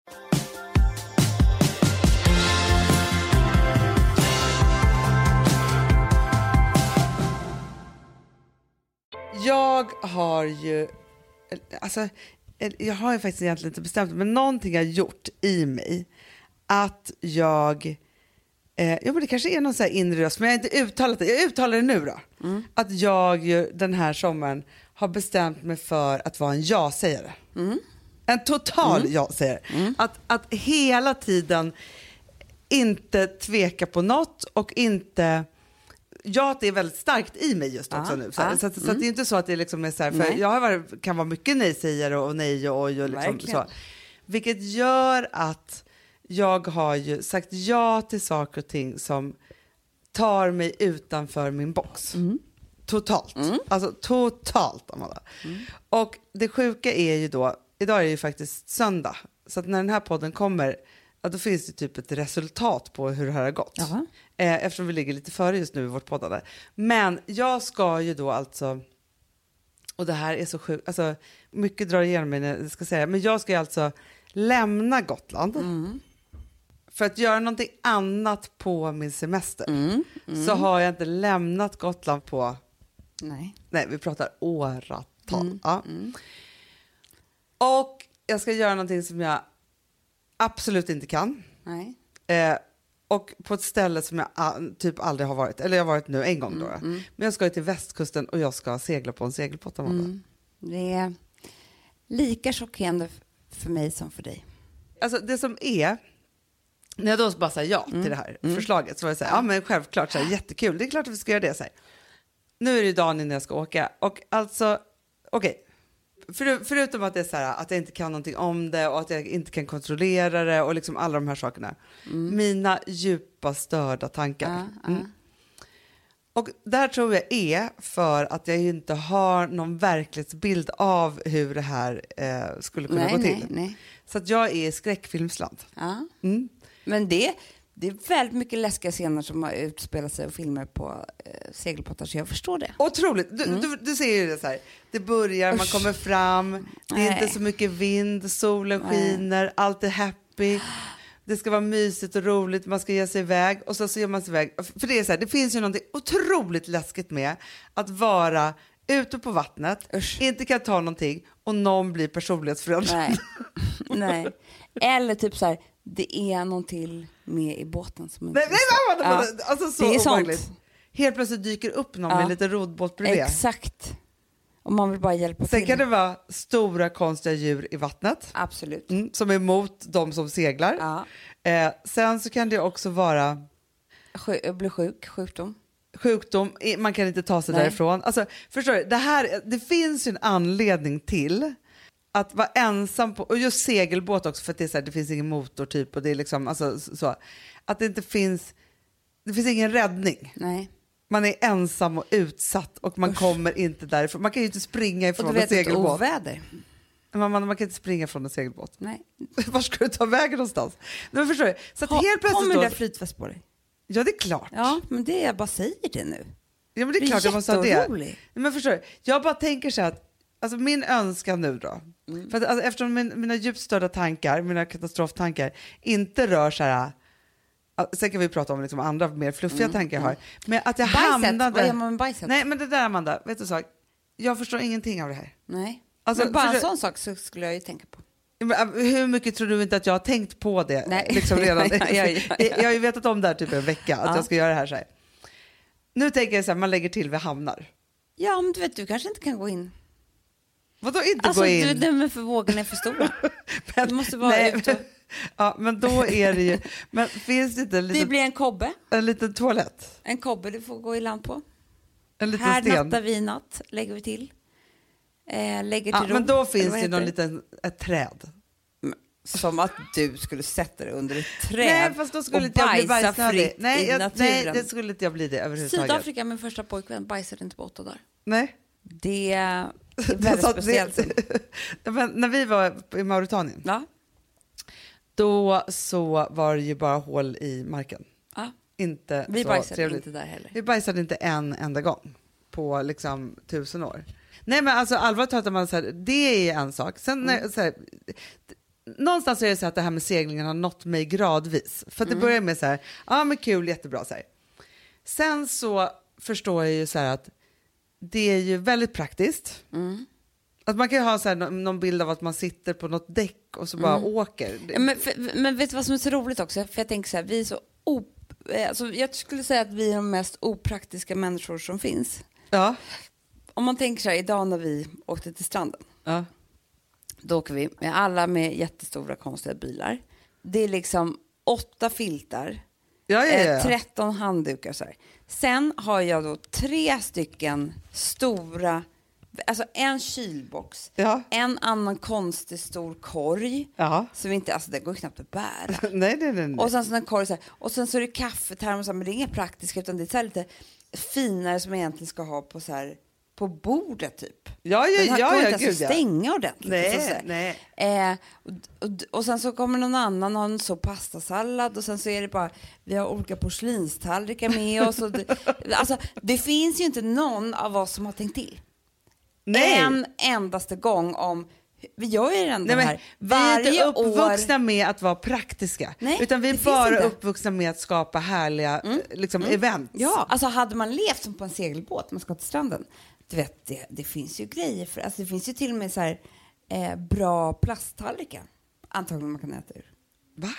Jag har ju, alltså, jag har ju faktiskt egentligen inte bestämt, men någonting har gjort i mig att jag Eh, ja, men det kanske är någon så här inre röst, men jag har inte uttalat det. Jag uttalar det nu då. Mm. Att jag ju den här sommaren har bestämt mig för att vara en ja-sägare. Mm. En total mm. ja-sägare. Mm. Att, att hela tiden inte tveka på något och inte... Ja, det är väldigt starkt i mig just också ah, nu. Så, ah, så, så, mm. så att det är inte så att det liksom är så här, för nej. jag har varit, kan vara mycket nej-sägare och nej och oj och liksom så. Vilket gör att jag har ju sagt ja till saker och ting som tar mig utanför min box. Mm. Totalt. Mm. Alltså totalt, Amanda. Mm. Och det sjuka är ju då, idag är det ju faktiskt söndag. Så att när den här podden kommer, ja, då finns det typ ett resultat på hur det här har gått. Jaha. Eh, eftersom vi ligger lite före just nu i vårt poddande. Men jag ska ju då alltså, och det här är så sjukt, alltså mycket drar igenom mig när jag ska säga, men jag ska ju alltså lämna Gotland. Mm. För att göra någonting annat på min semester. Mm. Mm. Så har jag inte lämnat Gotland på... Nej. Nej, vi pratar åratal. Mm. Ja. Mm. Och jag ska göra någonting som jag absolut inte kan. Nej. Eh, och på ett ställe som jag uh, typ aldrig har varit. Eller jag har varit nu en gång då. Mm. Mm. Men jag ska till västkusten och jag ska segla på en segelbåt. Mm. Det är lika chockerande för mig som för dig. Alltså det som är... När jag då bara säger ja mm. till det här mm. förslaget så var jag så här, ja men självklart, så här, jättekul, det är klart att vi ska göra det. Så här. Nu är det dagen innan jag ska åka och alltså, okej, okay. För, förutom att det är så här, att jag inte kan någonting om det och att jag inte kan kontrollera det och liksom alla de här sakerna. Mm. Mina djupa störda tankar. Uh, uh. Mm. Och där tror jag är för att jag inte har någon verklighetsbild av hur det här eh, skulle kunna nej, gå till. Nej, nej. Så att jag är i skräckfilmsland. Uh. Mm. Men det, det är väldigt mycket läskiga scener som har utspelat sig och filmer på eh, segelbåtar, så jag förstår det. Otroligt. Du, mm. du, du ser ju det så här. Det börjar, Usch. man kommer fram, det är Nej. inte så mycket vind, solen skiner, Nej. allt är happy. Det ska vara mysigt och roligt, man ska ge sig iväg och så, så gör man sig iväg. För det är så här, det finns ju något otroligt läskigt med att vara ute på vattnet, Usch. inte kan ta någonting och någon blir personlighetsförändrad. Nej. Nej. Eller typ så här, det är någon till med i båten som inte... Nej, nej, nej, nej, ja. Alltså så det är obehagligt. Sånt. Helt plötsligt dyker upp någon ja. med lite rodbåt bredvid. Exakt. Och man vill bara hjälpa Sen till. kan det vara stora konstiga djur i vattnet. Absolut. Mm, som är emot de som seglar. Ja. Eh, sen så kan det också vara... Sj- bli sjuk, sjukdom. Sjukdom, man kan inte ta sig nej. därifrån. Alltså, förstår du, det, här, det finns ju en anledning till... Att vara ensam på, och just segelbåt också för att det är så här, det finns ingen motor typ och det är liksom alltså, så att det inte finns det finns ingen räddning. Nej. Man är ensam och utsatt och man Usch. kommer inte därifrån. Man kan ju inte springa ifrån och du vet en segelbåt. Oväder. Man, man, man kan inte springa från en segelbåt. Nej. Var ska du ta vägen någonstans? Men förstår du? Så att ha, helt plötsligt kommer det flytväst på dig? Ja, det är klart. Ja, men det jag bara säger det nu. Ja, men det är, det är klart jag måste ha det. Men förstår du? Jag bara tänker så här att alltså min önskan nu då, mm. för att, alltså, eftersom min, mina djupt störda tankar, mina katastroftankar inte rör så här, sen kan vi prata om liksom andra mer fluffiga mm. tankar jag har, men att jag bajset. hamnade... Vad gör man med bajset? Nej, men det där Amanda, vet du så, jag förstår ingenting av det här. Nej, alltså, men bara en sån sak så skulle jag ju tänka på. Hur mycket tror du inte att jag har tänkt på det? Nej. Liksom redan? ja, ja, ja, ja. Jag har ju vetat om det här typ en vecka, att ja. jag ska göra det här så här. Nu tänker jag så här, man lägger till vid hamnar. Ja, men du vet, du kanske inte kan gå in. Vadå inte alltså, gå in? Alltså, du, men för vågorna är för stora. men, du måste vara nej, ute. Ja, men då är det ju... Men finns det inte en liten... Det blir en kobbe. En liten toalett. En kobbe du får gå i land på. En liten här sten. Här nattar vi natt, lägger vi till. Eh, lägger till ja, ro. Men då finns det någon liten, ett träd. Som att du skulle sätta dig under ett träd. Nej, fast då skulle inte jag bli bajsnödig. Nej, jag, nej, det skulle inte jag bli det överhuvudtaget. Sydafrika, min första pojkvän, bajsade inte på åtta dagar. Nej. Det är väldigt speciellt. Men när vi var i Mauritanien, ja. då så var det ju bara hål i marken. Ja. Inte vi så bajsade trevligt. inte där heller. Vi bajsade inte en enda gång på liksom tusen år. Nej, men alltså allvarligt talat, man så här, det är en sak. Sen mm. så här, någonstans är det så att det här med seglingen har nått mig gradvis. För att det mm. börjar med så här, ja men kul, jättebra så här. Sen så förstår jag ju så här att det är ju väldigt praktiskt. Mm. Att man kan ju ha så här någon bild av att man sitter på något däck och så bara mm. åker. Ja, men, för, men vet du vad som är så roligt också? För jag tänker så här, vi är så alltså, jag skulle säga att vi är de mest opraktiska människor som finns. Ja. Om man tänker så här, idag när vi åkte till stranden. Ja. Då åker vi med alla med jättestora konstiga bilar. Det är liksom åtta filtar. Ja, ja, ja. Eh, tretton handdukar så här. Sen har jag då tre stycken stora, alltså en kylbox, Ja. en annan konstig stor korg. Ja. Som inte, alltså det går knappt att bära. nej, nej, nej, nej. Och sen så en korg så här, och sen så är det kaffetermos, men det är inga praktiska utan det är så här lite finare som man egentligen ska ha på så här på bordet typ. Ja, ja, Den här ja, går ja, inte ens gud, att stänga ordentligt. Nej, så, så här. nej. Eh, och, och, och sen så kommer någon annan och har en så pastasallad och sen så är det bara, vi har olika porslinstallrikar med oss. Och det, alltså, det finns ju inte någon av oss som har tänkt till. Nej. En endaste gång om, vi gör ju ändå Nej, men här vi är inte varje uppvuxna år. med att vara praktiska. Nej, utan vi är det finns bara inte. uppvuxna med att skapa härliga Mm. liksom, Mm. events. Ja, alltså hade man levt som på en segelbåt, man ska till stranden. Du vet, det, det finns ju grejer för, alltså det finns ju till och med så här eh, bra plasttallrikar. Antagligen man kan äta ur. Va?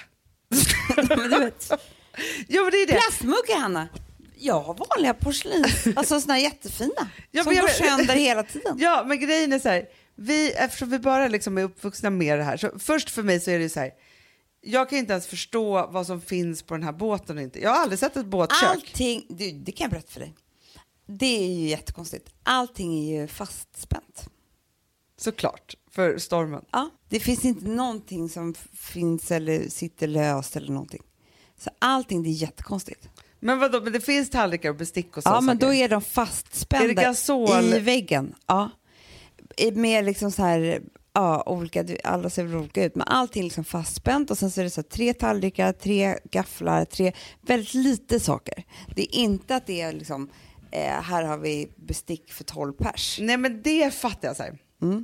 Men du vet. Jo, men det är det. Plastmuggar, Hanna. Jag har vanliga porslins, alltså såna här jättefina. Ja, som men går jag- sönder hela tiden. Ja, men grejen är så här, vi, eftersom vi bara liksom är uppvuxna med det här, så först för mig så är det så här, jag kan inte ens förstå vad som finns på den här båten och inte. Jag har aldrig sett ett båtkök. Allting, du, det kan jag berätta för dig. Det är ju jättekonstigt. Allting är ju fastspänt. Såklart, för stormen. Ja, det finns inte någonting som f- finns eller sitter löst eller någonting. Så allting, det är jättekonstigt. Men vadå, men det finns tallrikar och bestick och så Ja, men saker. då är de fastspända Är det gasol? i väggen. Ja. I- Med liksom så här, ja, olika, alla ser väl olika ut, men allting är liksom fastspänt och sen så är det så här, tre tallrikar, tre gafflar, tre, väldigt lite saker. Det är inte att det är liksom, eh, här har vi bestick för tolv pers. Nej, men det fattar jag så här. Mm.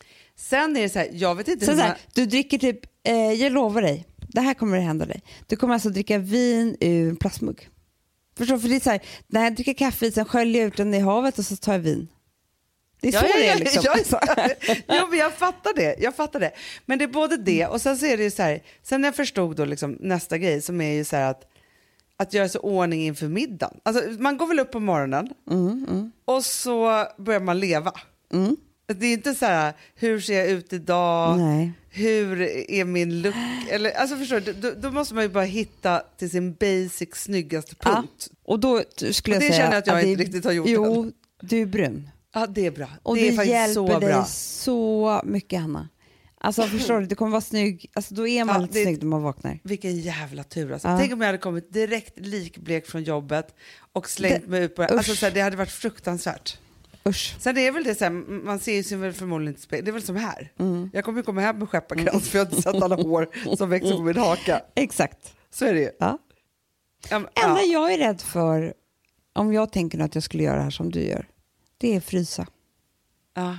Sen är det så här, jag vet inte Så, hur så man... här, du dricker typ, eh, jag lovar dig, det här kommer att hända dig. Du kommer alltså dricka vin ur en plastmugg. Förstår du? För det är så här, när jag dricker kaffe, sen sköljer jag ut den i havet och så tar jag vin. Det är så Ja, ja, det ja, är liksom. ja, ja. Jo, men jag fattar det. Jag fattar det. Men det är både det och sen så är det ju så här, sen när jag förstod då liksom nästa grej som är ju så här att att göra så ordning inför middagen. Alltså man går väl upp på morgonen Mm, mm, och så börjar man leva. mm. Det är inte så här, hur ser jag ut idag? Nej. Hur är min look? Eller, alltså förstår du, då, då måste man ju bara hitta till sin basic snyggaste punkt. Ja, och då skulle Och jag det säga känner jag att jag det inte är- riktigt har gjort Jo, än. du är brun. Ja, det är bra. Och det det, är faktiskt hjälper så dig bra. så mycket, Hanna. Alltså förstår du, du kommer vara snygg. Alltså då är man Ja, lite det- snygg när man vaknar. Vilken jävla tur alltså. Ja. Tänk om jag hade kommit direkt likblek från jobbet och slängt Det- mig ut på det. usch. Alltså, så här, det hade varit fruktansvärt. Usch. Sen det är väl det så här, man ser ju sig väl förmodligen inte spegel. Det är väl som här. Mm. Jag kommer ju komma hem med skepparkrans för jag har inte sett alla hår som växer på min haka. Exakt. Så är det ju. Ja. Ja, men- Enda ja. jag är rädd för, om jag tänker att jag skulle göra det här som du gör, det är frysa. Ja.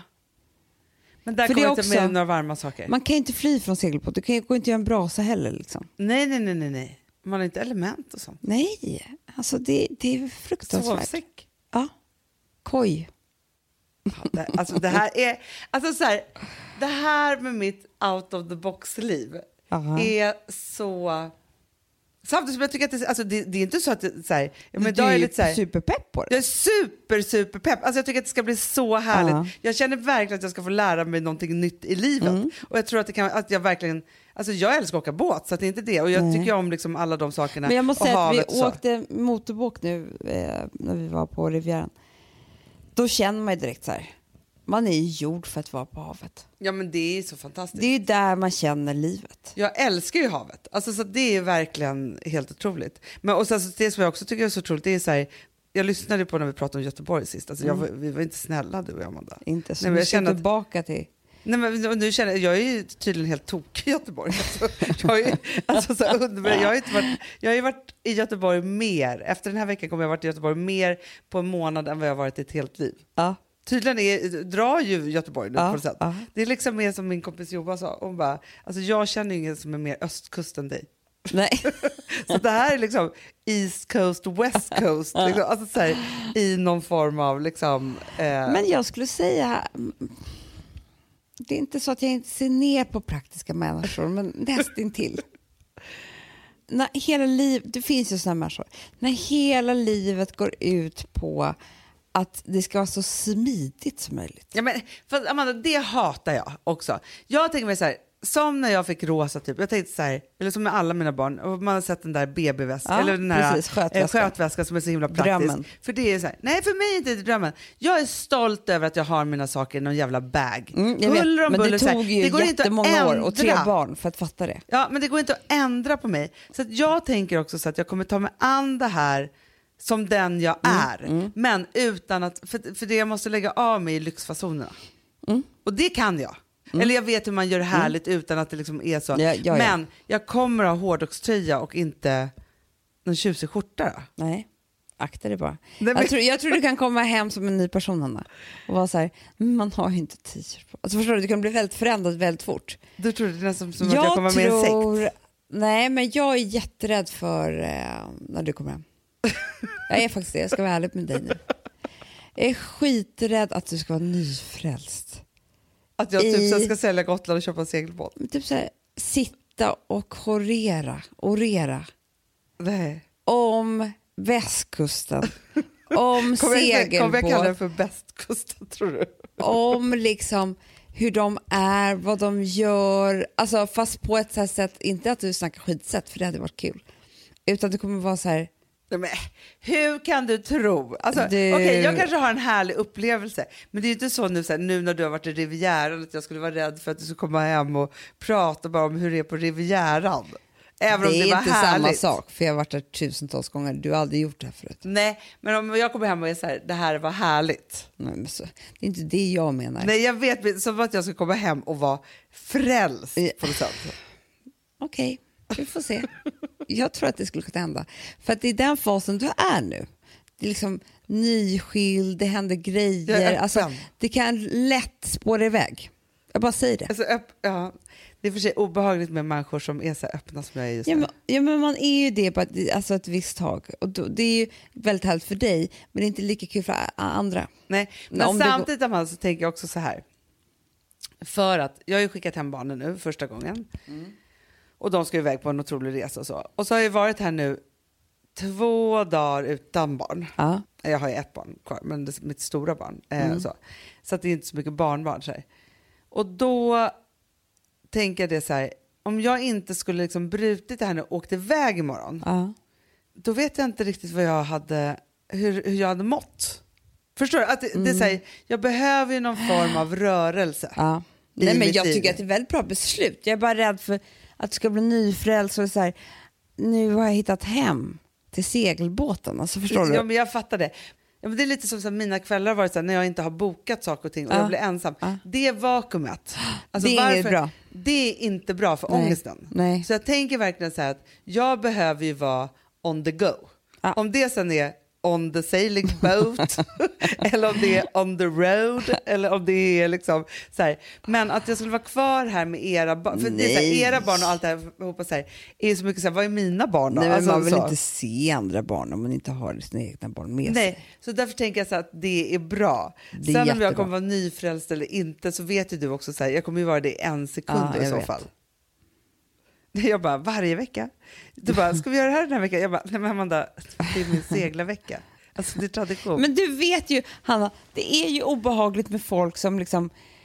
Men där För kommer det inte också- med några varma saker. Man kan ju inte fly från segelbåt, du kan ju gå inte göra en brasa heller liksom. Nej, nej, nej, nej, nej. Man har inte element och sånt. Nej, alltså det, det är fruktansvärt. Sovsäck. Ja. Koj. Ja, det, alltså det här är, alltså så här, det här med mitt out of the box-liv Aha. är så... Samtidigt som jag tycker att det, alltså det, det är inte så att det, så här, ja, men Men du idag är är ju lite så här, superpepp på det. jag är super, super pepp. Alltså jag tycker att det ska bli så härligt. Ja. Jag känner verkligen att jag ska få lära mig någonting nytt i livet. Mm. Och jag tror att, det kan, att jag verkligen, alltså jag älskar att åka båt så att det är inte det. Och jag Nej. tycker om liksom alla de sakerna. Men jag måste och säga att havet vi och så. åkte motorbåt nu eh, när vi var på Rivieran. Då känner man ju direkt så här, man är ju gjord för att vara på havet. Ja, men det är så fantastiskt. Det är ju där man känner livet. Jag älskar ju havet. Alltså, så det är verkligen helt otroligt. Men och sen, så det som jag också tycker är så otroligt, det är så här, jag lyssnade på när vi pratade om Göteborg sist. Alltså, jag, var- vi var inte snälla du och jag, Amanda. Inte så Nej, men jag mycket känner att- tillbaka till... Nej, men och nu känner jag, jag är ju tydligen helt tokig i Göteborg. Alltså, jag, har ju, alltså, så under, jag, har ju inte varit, jag har ju varit i Göteborg mer. Efter den här veckan kommer jag ha varit i Göteborg mer på en månad än vad jag har varit i ett helt liv. Ja. Tydligen är, drar ju Göteborg nu Ja, på något sätt. ja. Det är liksom mer som min kompis Johan sa. Hon bara, alltså jag känner ju ingen som är mer östkust än dig. Nej. Så det här är liksom East Coast, West Coast. Liksom, alltså så här, i någon form av liksom... Eh, Men jag skulle säga, mm, det är inte så att jag inte ser ner på praktiska människor, men nästintill. när hela liv, det finns ju sådana människor, när hela livet går ut på att det ska vara så smidigt som möjligt. Ja, men, för Amanda, det hatar jag också. Jag tänker mig så här, som när jag fick rosa typ, jag tänkte så här, eller som med alla mina barn, och man har sett den där B B-väskan, ja, eller den här precis, skötväskan. skötväskan som är så himla praktisk. Drömmen. För det är så här, nej för mig är det inte drömmen. Jag är stolt över att jag har mina saker i någon jävla bag. Mm, jag vet, men buller, det tog ju det går jättemånga inte att år och tre ändra. barn för att fatta det. Ja, men det går inte att ändra på mig. Så att jag tänker också så att jag kommer ta mig an det här som den jag är. Mm, mm. Men utan att, för, för det jag måste lägga av mig i lyxfasonerna. Mm. Och det kan jag. Mm. Eller jag vet hur man gör det härligt mm. utan att det liksom är så. Ja, ja, men ja. Jag kommer ha hårdrockströja och inte någon tjusig skjorta då. Nej, akta det bara. Det jag, tror, jag tror du kan komma hem som en ny person, Anna. Och vara så här, man har ju inte t-shirt på. Alltså förstår du, du kan bli väldigt förändrad väldigt fort. Du tror det är nästan som att jag, jag kommer med tror, en sekt? Nej, men jag är jätterädd för eh, när du kommer hem. Jag är faktiskt det, jag ska vara ärlig med dig nu. Jag är skiträdd att du ska vara nyfrälst. Att jag typ I, så ska sälja Gotland och köpa en segelbåt. Typ så här, sitta och horera, orera. Nej. Om västkusten. Om kommer segelbåt. Jag, kommer jag kalla det för västkusten, tror du? Om liksom hur de är, vad de gör. Alltså fast på ett så här sätt, inte att du snackar skitsätt, för det hade varit kul. Utan det kommer vara så här. Men hur kan du tro? Alltså, du... Okej, okay, jag kanske har en härlig upplevelse. Men det är ju inte så nu, så här, nu när du har varit i Rivieran att jag skulle vara rädd för att du ska komma hem och prata bara om hur det är på Rivieran. Även det om det är var inte härligt. samma sak, för jag har varit där tusentals gånger. Du har aldrig gjort det här förut. Nej, men om jag kommer hem och är så här, det här var härligt. Nej, men så, det är inte det jag menar. Nej, jag vet, som att jag ska komma hem och vara frälst på det sättet. Okej. Vi får se. Jag tror att det skulle kunna hända. För att det är den fasen du är nu. Det är liksom nyskild, det händer grejer. Alltså, det kan lätt spåra iväg. Jag bara säger det. Alltså, öpp, ja, det är för sig obehagligt med människor som är så öppna som jag är just ja, men, ja, men man är ju det på ett, alltså ett visst tag. Och då, det är ju väldigt härligt för dig, men det är inte lika kul för andra. Nej, men Om samtidigt går... så tänker jag också så här. För att jag har ju skickat hem barnen nu första gången. Mm. Och de ska iväg på en otrolig resa och så. Och så har jag varit här nu två dagar utan barn. Ja. Jag har ju ett barn kvar, men det är mitt stora barn. Mm. Så så att det är inte så mycket barnbarn. Så här. Och då tänker jag det så här. Om jag inte skulle liksom brutit det här nu och åkt iväg imorgon. Ja. Då vet jag inte riktigt vad jag hade, hur, hur jag hade mått. Förstår du? Att det, mm. det är så här, jag behöver ju någon form av rörelse. Ja. Nej, men jag liv. tycker att det är ett väldigt bra beslut. Jag är bara rädd för att du ska bli nyfrälst och så här, nu har jag hittat hem till segelbåten. Alltså, förstår du? Ja, men jag fattar det. Ja, men det är lite som så här, mina kvällar har varit så här, när jag inte har bokat saker och ting och ja. jag blir ensam. Ja. Det vakuumet. Alltså, det är varför, inte bra. Det är inte bra för Nej. ångesten. Nej. Så jag tänker verkligen så här att jag behöver ju vara on the go. Ja. Om det sen är on the sailing boat eller om det är on the road eller om det är liksom så här. Men att jag skulle vara kvar här med era barn, för det är så här, era barn och allt det här, hoppas så här, är så mycket så här, vad är mina barn då? Nej, men alltså, man vill så. inte se andra barn om man inte har sina egna barn med sig. Nej, så därför tänker jag så här att det är bra. Det är sen jättebra. Om jag kommer vara nyfrälst eller inte så vet ju du också så här, jag kommer ju vara det i en sekund ja, i så vet. fall. Jag bara, varje vecka. Du bara, ska vi göra det här den här veckan? Jag bara, nej men Amanda, det är min seglarvecka. Alltså det är tradition. Men du vet ju, Hanna, det är ju obehagligt med folk som liksom...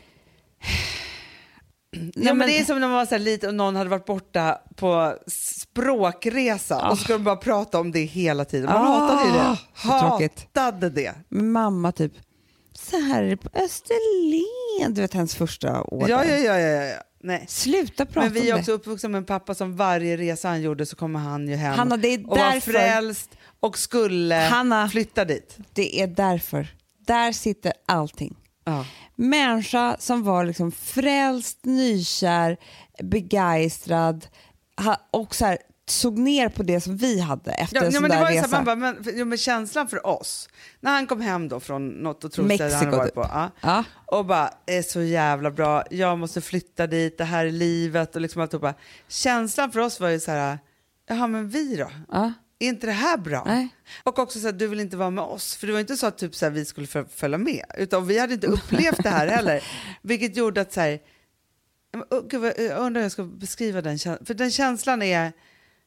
Ja, men, men det är som när man var så här lite och någon hade varit borta på språkresa ah. och så ska de bara prata om det hela tiden. Man ah, hatade ju det. Hatade det. Mamma typ, så här på Österlen, du vet hennes första år. Ja, ja, ja, ja, ja. Nej. Sluta prata om det. Men vi är också uppvuxna med en pappa som varje resa han gjorde så kommer han ju hem Hanna, det är och därför... var frälst och skulle Hanna, flytta dit. Det är därför. Där sitter allting. Ja. Människa som var liksom frälst, nykär, begeistrad och så här, såg ner på det som vi hade efter ja, en ja, sån men där det var ju resa. så, man bara, men, ja, men känslan för oss, när han kom hem då från något otroligt ställe han varit på ja, ja. och bara, är så jävla bra, jag måste flytta dit, det här är livet och liksom allt bara. Känslan för oss var ju så här, jaha men vi då? Ja. Är inte det här bra? Nej. Och också så att du vill inte vara med oss. För det var inte så att typ, så här, vi skulle följa med. Utan vi hade inte upplevt det här heller. Vilket gjorde att så här, jag undrar hur jag ska beskriva den känslan. För den känslan är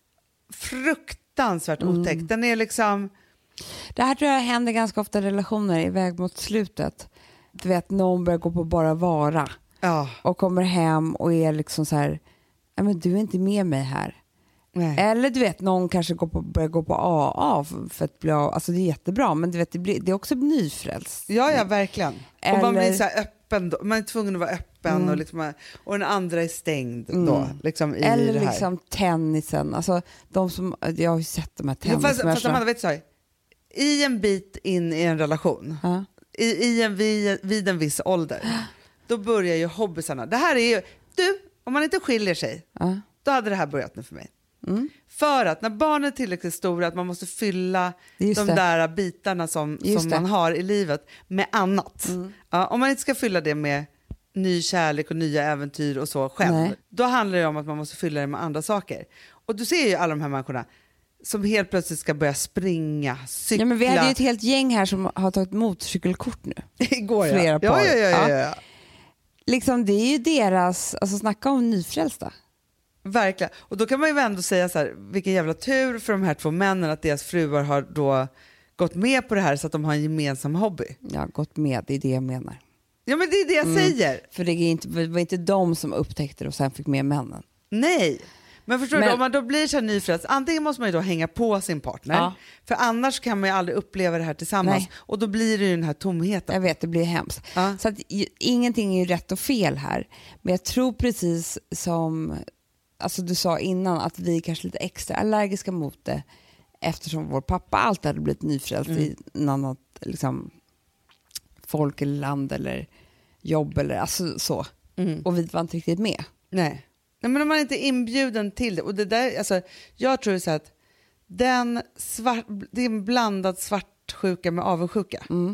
fruktansvärt otäck. Mm. Den är liksom... Det här tror jag händer ganska ofta i relationer i väg mot slutet. Du vet, någon börjar gå på bara vara. Ja. Och kommer hem och är liksom så här, ja men du är inte med mig här. Nej. Eller du vet, någon kanske går på, börjar gå på A A för att bli av. Alltså det är jättebra, men du vet, det, blir, det är också nyfrälst. Ja, ja, verkligen. Eller... Och man blir så här öppen då. Man är tvungen att vara öppen Mm. och, liksom, och den andra är stängd Mm. då. Liksom, i Eller det här. liksom tennisen. Alltså de som, jag har ju sett de här Ja, fast, fast tennismatcherna. Amanda, vet du så här, i en bit in i en relation, Ja. i, i en, vid, vid en viss ålder, då börjar ju hobbysarna. Det här är ju, du, om man inte skiljer sig, Ja. då hade det här börjat nu för mig. Mm. För att när barnen är tillräckligt stora, att man måste fylla Just de det. där bitarna som, Just som det. man har i livet med annat. Mm. Ja, om man inte ska fylla det med ny kärlek och nya äventyr och så själv, Nej. då handlar det om att man måste fylla det med andra saker. Och du ser ju alla de här människorna som helt plötsligt ska börja springa, cykla. Ja, men vi hade ju ett helt gäng här som har tagit motorcykelkort nu. Igår, ja. Flera Ja, par. ja, ja, ja, Ja. ja. Liksom, det är ju deras, alltså snacka om nyfrälsta. Verkligen. Och då kan man ju ändå säga så här, vilken jävla tur för de här två männen att deras fruar har då gått med på det här så att de har en gemensam hobby. Jag har gått med, det är det jag menar. Ja, men det är det jag Mm. säger. För det, är inte, det var inte de som upptäckte det och sen fick med männen. Nej. Men förstår Men- du, om man då blir så här nyfrälst, antingen måste man ju då hänga på sin partner, Ja. för annars kan man ju aldrig uppleva det här tillsammans. Nej. Och då blir det ju den här tomheten. Jag vet, det blir hemskt. Ja. Så att, ju, ingenting är ju rätt och fel här. Men jag tror precis som alltså du sa innan, att vi är kanske lite extra allergiska mot det eftersom vår pappa alltid hade blivit nyfrälst Mm. i en annat liksom, folk eller land eller jobb eller alltså så. Mm. Och vi var inte riktigt med. Nej. Nej, men om man inte är inbjuden till det. Och det där, alltså, jag tror så att den svart, det är en blandad svartsjuka med avundsjuka. Mm.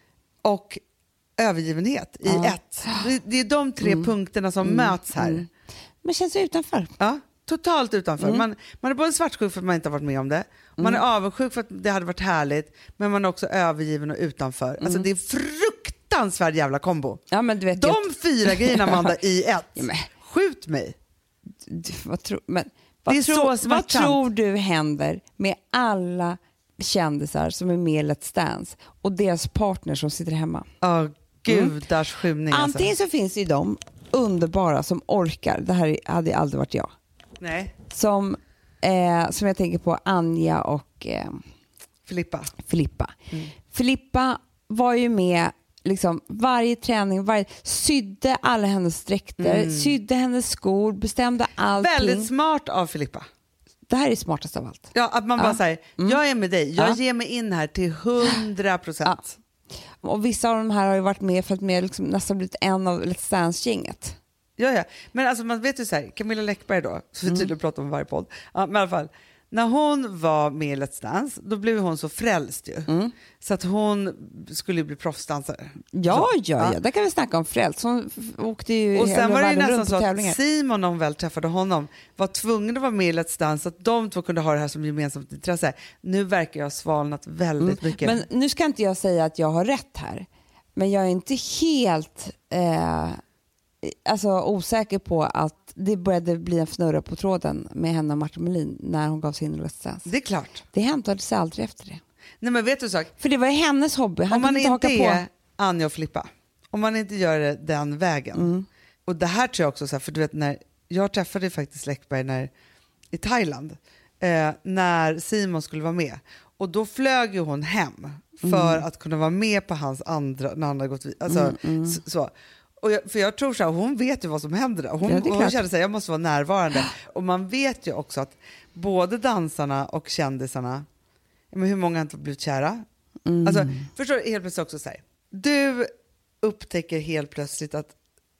Och övergivenhet i Ja. ett. Det, det är de tre Mm. punkterna som Mm. möts här. Mm. Men känns utanför. Ja, totalt utanför. Mm. Man, man är både svartsjuk för att man inte har varit med om det. Man är avundsjuk för att det hade varit härligt. Men man är också övergiven och utanför. Alltså Mm. det är fruktansvärd jävla kombo. Ja, men du vet, De jag, fyra grejerna, Amanda, i ett. Ja, men- Skjut mig. du, vad, tro, men, vad, Det är tro, så vad smärtsamt. tror du händer med alla kändisar som är med i Let's Dance och deras partner som sitter hemma? Ja, gudars skymning. Alltså. Antingen så finns det ju de underbara som orkar, det här hade aldrig varit jag, Nej, som, eh, som jag tänker på Anja och eh, Filippa. Filippa. Mm. Filippa var ju med liksom varje träning, varje, sydde alla hennes dräkter, Mm. sydde hennes skor, bestämde allting. Väldigt smart av Filippa. Det här är smartast av allt. Ja, att man Ja. bara säger, Mm. jag är med dig, jag Ja. ger mig in här till hundra procent. Och vissa av de här har ju varit med för att med liksom nästan blivit en av Let's Dance-gänget. Ja, ja. Men alltså man vet ju så här, Camilla Läckberg då, så vi Mm. tydligen pratar om varje podd. Ja, men i alla fall, när hon var med i Let's Dance, då blev hon så frälst ju. Mm. Så att hon skulle bli proffsdansare. Ja, Så. ja, ja, Ja. där kan vi snacka om Frälst. Hon f- åkte ju Och hela sen var det ju världen nästan runt så på att tävlingar. Simon, när hon väl träffade honom, var tvungen att vara med i Let's Dance, så att de två kunde ha det här som gemensamt intresse. Nu verkar jag ha svalnat väldigt mycket. Men nu ska inte jag säga att jag har rätt här. Men jag är inte helt eh, alltså, osäker på att det började bli en fnurra på tråden med henne och Martin Melin när hon gav sig in i Let's Dance. Det är klart. Det hämtade sig aldrig efter det. Nej, men vet du en sak? För det var ju hennes hobby. Han Om man kunde inte inte haka är på. Anja och Filippa, om man inte gör det den vägen. Mm. Och det här tror jag också, så här, för du vet, när jag träffade faktiskt Läckberg när, i Thailand, eh, när Simon skulle vara med. Och då flög ju hon hem för Mm. att kunna vara med på hans andra, när han hade gått vid, alltså, Mm, mm. s- så. Och jag, för jag tror så här, hon vet ju vad som händer där. Hon, Ja, det är hon klart. kände sig, jag måste vara närvarande. Och man vet ju också att både dansarna och kändisarna, men hur många har inte blivit kära? Mm. Alltså, förstår du, helt plötsligt också så här, du upptäcker helt plötsligt att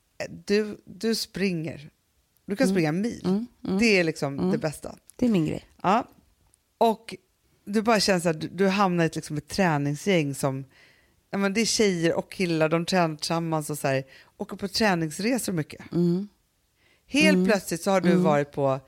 du, du springer. Du kan springa en mil. Mm, mm. Det är liksom det bästa. Det är min grej. Ja. Och du bara känner att du, du hamnar i ett, liksom, ett träningsgäng som, ja, men det är tjejer och killar, de tränar tillsammans och så här, åker på träningsresor mycket. Mm. Helt plötsligt så har du varit på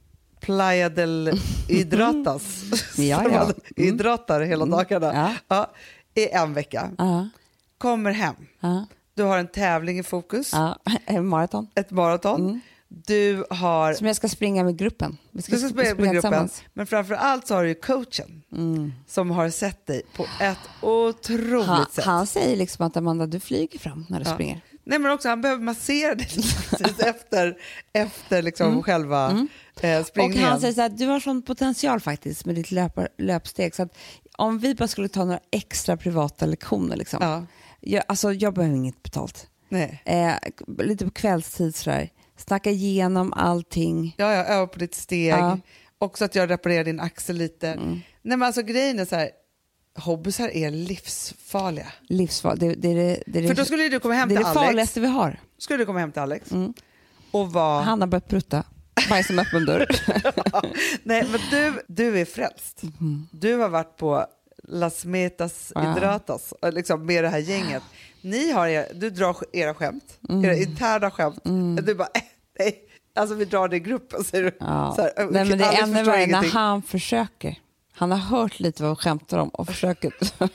Playa del Hidratas. Ja, Som ja. man Hydratar hela dagarna. Ja. Ja, i en vecka. Ja, Kommer hem. ja, Du har en tävling i fokus, ja. Maraton. ett maraton. Mm. Du har... Som jag ska springa med gruppen. Vi ska, du ska springa, springa med gruppen. tillsammans. Men framförallt så har du ju coachen Mm. som har sett dig på ett otroligt Han, sätt. han säger liksom att Amanda, du flyger fram när du Ja. springer. Nej, men också han behöver massera dig precis efter, efter liksom Mm. själva Mm. eh, Och springningen. han säger så här, du har sån potential faktiskt med ditt löp, löpsteg. Så att om vi bara skulle ta några extra privata lektioner. Liksom. Ja. Jag, alltså, jag behöver inget betalt. Nej. Eh, lite på kvällstid sådär. Snacka igenom allting. Ja, ja, öva på ditt steg. Ja. Också att jag reparerar din axel lite. Mm. Nej, men alltså grejen är så här, hobbysar är livsfarliga. Livsfarligt. Det, det, det, det, det, För då skulle ju du komma hem det är till det Alex. farligaste vi har. Skulle du komma hem till Alex Mm. och vara... Han har börjat prutta. Bajs som öppen dörr. Nej, men du, du är frälst. Mm. Du har varit på Las Metas Wow. Hidratas liksom med det här gänget. Ni har er, du drar era skämt, Mm. era interna skämt. Mm. Du bara, eh, nej, alltså vi drar det i gruppen. Så är det, Ja. så här, Nej, men det är Alex ännu förstår värre när ingenting. han försöker. Han har hört lite vad vi skämtar om och försöker.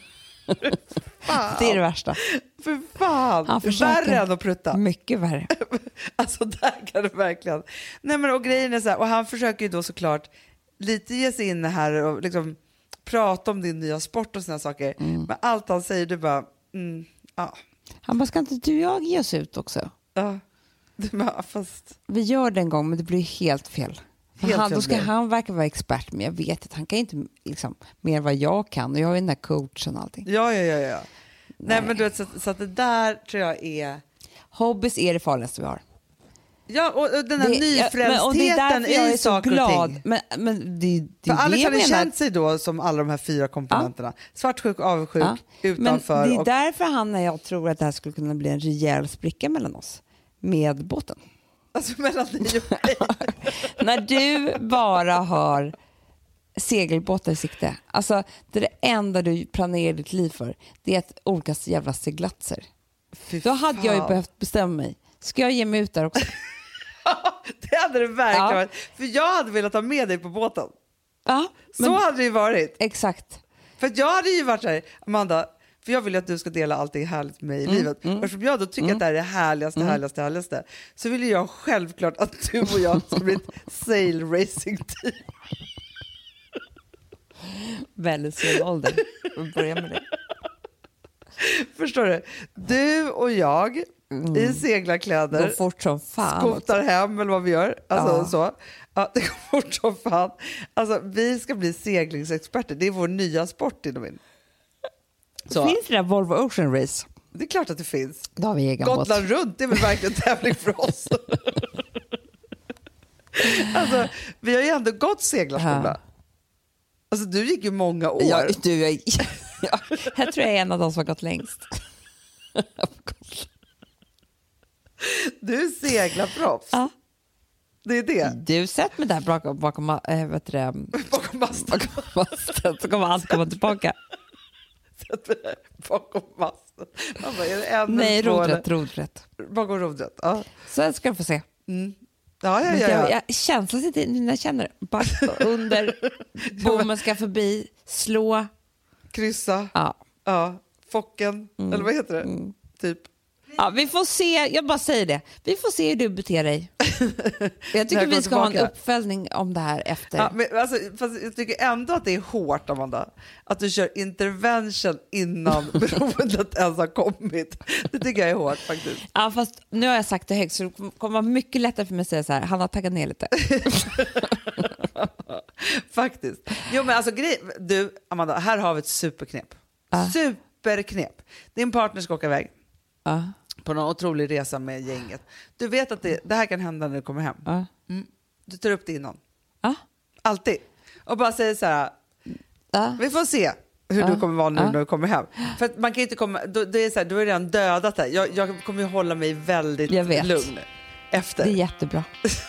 Fan. Det är det värsta. För fan, Han försöker. värre än att prutta. Mycket värre. Alltså där kan det verkligen. Nej, men och grejen är så här, och han försöker ju då såklart lite ge sig in här och liksom prata om din nya sport och såna saker. Mm. Men allt han säger, du bara, mm, ja. Han bara, ska inte du och jag ge oss ut också? Ja, du bara, fast... Vi gör det en gång men det blir helt fel. För Helt han, fel då ska blir det. han verka vara expert, men jag vet att han kan inte liksom, mer än vad jag kan. Och jag har ju den där coachen och allting. Ja, ja, ja, ja. Nej, Nej. men du vet, så, så att det där tror jag är... Hobbys är det farligaste vi har. Ja, och, och den här Det- ja, men- och det är nyfrälstheten därför jag i är så saker och glad. ting. Men, men det, det För är Alex det jag hade menar. känt sig då som alla de här fyra komponenterna. Svartsjuk, avundsjuk, Ja. Men utanför. det är och, därför han och jag tror att det här skulle kunna bli en rejäl spricka mellan oss. Med båten. alltså mellan dig och mig. När du bara har segelbåtar i sikte. Alltså det är det enda du planerar ditt liv för. Det är att olika jävla seglatser. Fy Då hade jag ju fan. behövt bestämma mig. Ska jag ge mig ut där också? Det hade det verkligen Ja. varit. För jag hade velat ha med dig på båten. Ja, Så men, hade det ju varit. exakt. För att jag hade ju varit så här, Amanda, för jag vill ju att du ska dela allting härligt med mig i Mm, livet. mm. Och eftersom jag då tycker Mm. att det här är det härligaste, Mm. härligaste, härligaste, så vill ju jag självklart att du och jag ska bli ett sail racing team. Väldigt sen ålder. Vi börjar med det. Förstår du? Du och jag i Går seglarkläder, fort som fan. också. skotar hem eller vad vi gör. Alltså Ja. så. Ja, det går fort som fan. Alltså, vi ska bli seglingsexperter. Det är vår nya sport inom min. Så. Finns det där Volvo Ocean Race? Det är klart att det finns. Då har vi egen båt. Gotland runt, det är väl verkligen tävling för oss. Alltså, vi har ju ändå gått seglarskola. Ja. Alltså, du gick ju många år. Ja, du, jag, ja, jag tror jag är en av de som har gått längst. Du är seglarproffs. Ja. Det är det. Du sett mig där bakom, bakom, äh, vet du det, Bakom masten. bakom masten, så kommer allt komma tillbaka. Sätt mig där bakom masten. Man bara, är det en Nej, eller två, rodrätt, eller? rodrätt. Bakom rodrätt. Ja. Så ska du få se. Mm. Ja, ja, Men ja, jag, ja. jag, känslan sitter när jag känner det. Bara under, bommen ska förbi, slå. Kryssa. Ja. Ja. Focken. Mm. Eller vad heter det? Mm. Typ. Ja, vi får se, jag bara säger det. Vi får se hur du beter dig. Jag tycker kommer vi ska ha en tillbaka. uppföljning om det här efter. Ja, men alltså, fast jag tycker ändå att det är hårt, Amanda, att du kör intervention innan beroendet ens har kommit. Det tycker jag är hårt faktiskt. Ja, fast nu har jag sagt det högt så det kommer vara mycket lättare för mig att säga så här. Han har taggat ner lite. Faktiskt. Jo, men alltså, grej, du, Amanda, här har vi ett superknep. Ja. Superknep. Din partner ska åka iväg Ja, på någon otrolig resa med gänget. Du vet att det, det här kan hända när du kommer hem. ja, Mm. Du tar upp det innan. ja. Alltid. Och bara säger så här, ja. vi får se hur Ja. du kommer vara nu Ja. när du kommer hem. För att man kan inte komma, då, det är så här, du har redan dödat det. Jag, jag kommer ju hålla mig väldigt Jag vet. lugn efter. Det är jättebra.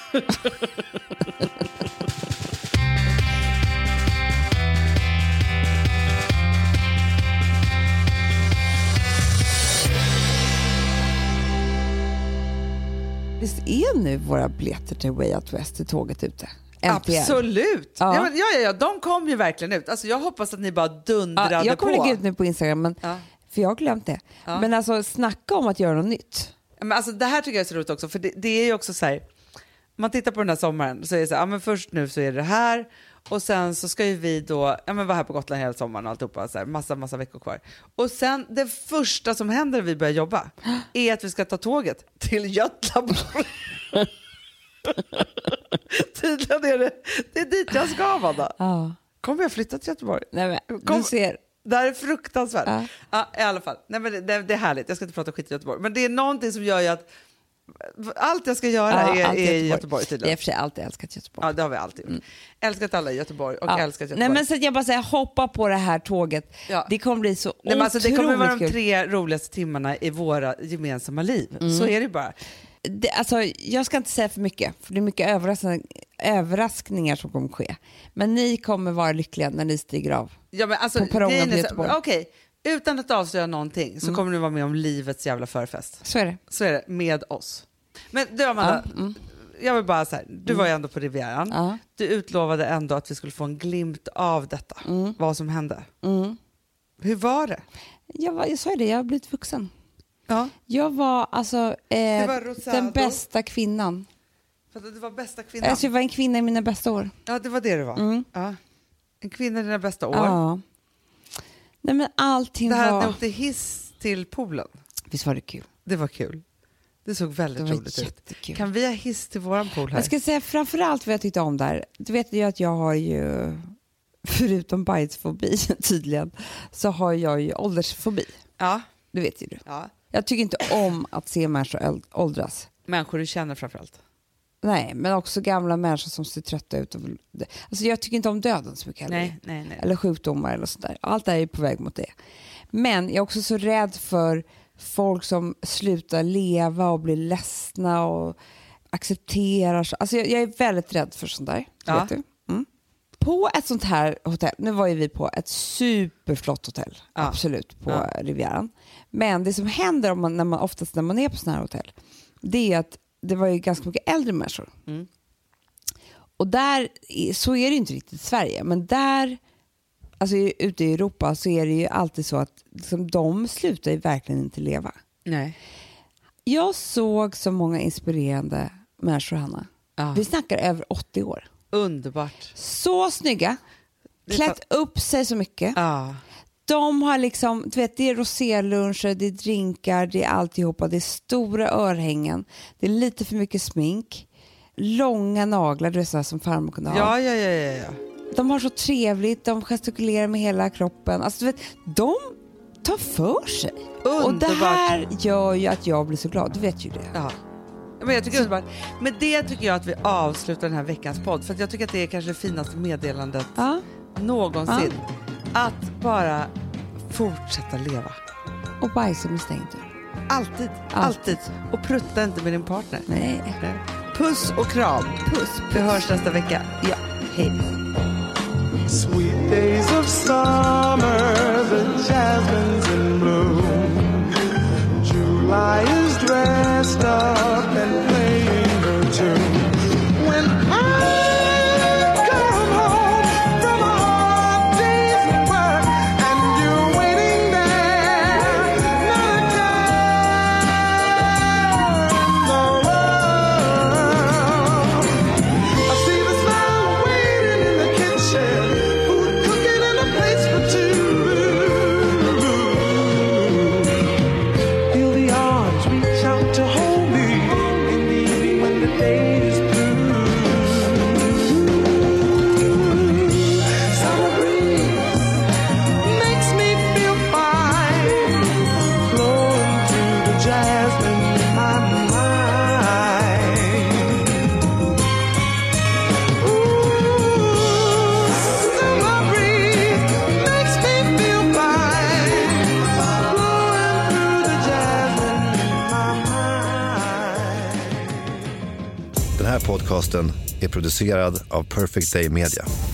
Visst är nu våra biljetter till Way Out West i tåget ute? N T R. Absolut. Ja. Ja. Ja, men, ja, ja, ja, de kom ju verkligen ut. Alltså, jag hoppas att ni bara dundrade Ja, jag kommer på. lägga ut nu på Instagram, men, Ja. för jag har glömt det. Ja. Men alltså snacka om att göra något nytt. Men alltså, det här tycker jag är så roligt också, för det, det är ju också så här, man tittar på den här sommaren så är det så här, ja men först nu så är det här och sen så ska ju vi då, ja men vara här på Gotland hela sommaren och alltihopa, så här, massa, massa veckor kvar. Och sen det första som händer när vi börjar jobba är att vi ska ta tåget till Göteborg. Tydligen är det, det är dit jag ska, Amanda. Ja. Kommer jag flytta till Göteborg? Nej, men, Kom, du ser. det här är fruktansvärt. Ja. Ja, i alla fall. Nej, men det, det är härligt. Jag ska inte prata skit i Göteborg. Men det är någonting som gör ju att allt jag ska göra Ja, är, allt är i Göteborg. Göteborg tydligen. Jag har för sig alltid älskat Göteborg. Ja, det har vi alltid gjort. Mm. Älskat alla i Göteborg och Ja. älskat Göteborg. Nej, men så att jag bara säger, hoppa på det här tåget. Ja. Det kommer bli så Nej, otroligt men alltså, det kommer vara de kul. tre roligaste timmarna i våra gemensamma liv. Mm. Så är det bara. Det, alltså, jag ska inte säga för mycket, för det är mycket överraskning, överraskningar som kommer ske. Men ni kommer vara lyckliga när ni stiger av. Ja, men alltså, På perrongen grejen på är så- Göteborg. Okej, utan att avslöja någonting så Mm. kommer ni vara med om livets jävla förfest. Så är det. Så är det, med oss. Men du Amanda, Ja, mm. jag vill bara så här, du var ju ändå på Rivieran. Ja. Du utlovade ändå att vi skulle få en glimt av detta, Mm. vad som hände. Mm. Hur var det? Jag, var, jag sa ju det, jag har blivit vuxen. Ja. Jag var alltså eh, var Rosado. den bästa kvinnan. För att du var bästa kvinnan. Alltså, jag var en kvinna i mina bästa år. Ja, det var det du var. Mm. Ja. En kvinna i dina bästa år. Ja. Nej, men allting Det här var... att ni åkte hiss till poolen, Visst var det kul? det var kul. Det såg väldigt Det var roligt ut. jättekul. Kan vi ha hiss till våran pool här? Jag ska säga framförallt vad jag tyckte om där. Du vet ju att jag har ju, förutom bajsfobi tydligen, så har jag ju åldersfobi. Ja. Det vet ju du. Ja. Jag tycker inte om att se människor äl- åldras. Människor du känner framförallt. Nej, men också gamla människor som ser trötta ut. Och, alltså jag tycker inte om döden så mycket heller. Nej, nej, nej. Eller sjukdomar eller sånt där. Allt det här är på väg mot det. Men jag är också så rädd för folk som slutar leva och blir ledsna och accepterar. Alltså jag, jag är väldigt rädd för sånt där. Ja. Vet du? Mm. På ett sånt här hotell, nu var ju vi på ett superflott hotell, Ja. absolut, på Ja. Rivieran. Men det som händer om man, när man, oftast när man är på såna här hotell, det är att det var ju ganska mycket äldre människor. Mm. Och där, så är det ju inte riktigt i Sverige, men där, alltså ute i Europa så är det ju alltid så att liksom, de slutar ju verkligen inte leva. Nej. Jag såg så många inspirerande människor, Hanna. Ja. Vi snackar över åttio år. Underbart. Så snygga, Det är klätt upp sig så mycket. Ja. De har liksom, du vet, det är roséluncher, det är drinkar, det är alltihopa, det är stora örhängen, det är lite för mycket smink, långa naglar, du vet så här som farmor kunde ha. Ja, ja, ja, ja, ja. De har så trevligt, de gestikulerar med hela kroppen. Alltså, du vet, de tar för sig. Underbart. Och det här gör ju att jag blir så glad, du vet ju det. Ja. Men jag tycker underbart. Med det tycker jag att vi avslutar den här veckans podd. För att jag tycker att det är kanske det finaste meddelandet Ja. någonsin. Att bara fortsätta leva. Och bajsa med stängt dörr. Alltid, alltid. Och prutta inte med din partner. Nej. Puss och kram. Puss, puss. Vi hörs nästa vecka. Ja, hej. Sweet days of summer, the jasmine's in bloom. July is dressed up and playing her tune. When I come home from a hard day's work and you're waiting there, not a care in the world. I see the smile waiting in the kitchen, food cooking and a place for two. Feel the arms reach out to hold me in the evening when the day is through. Summer breeze makes me feel fine, blowing through the jasmine in my mind. Ooh, summer breeze makes me feel fine, blowing through the jasmine in my mind. Den här podcasten är producerad av Perfect Day Media.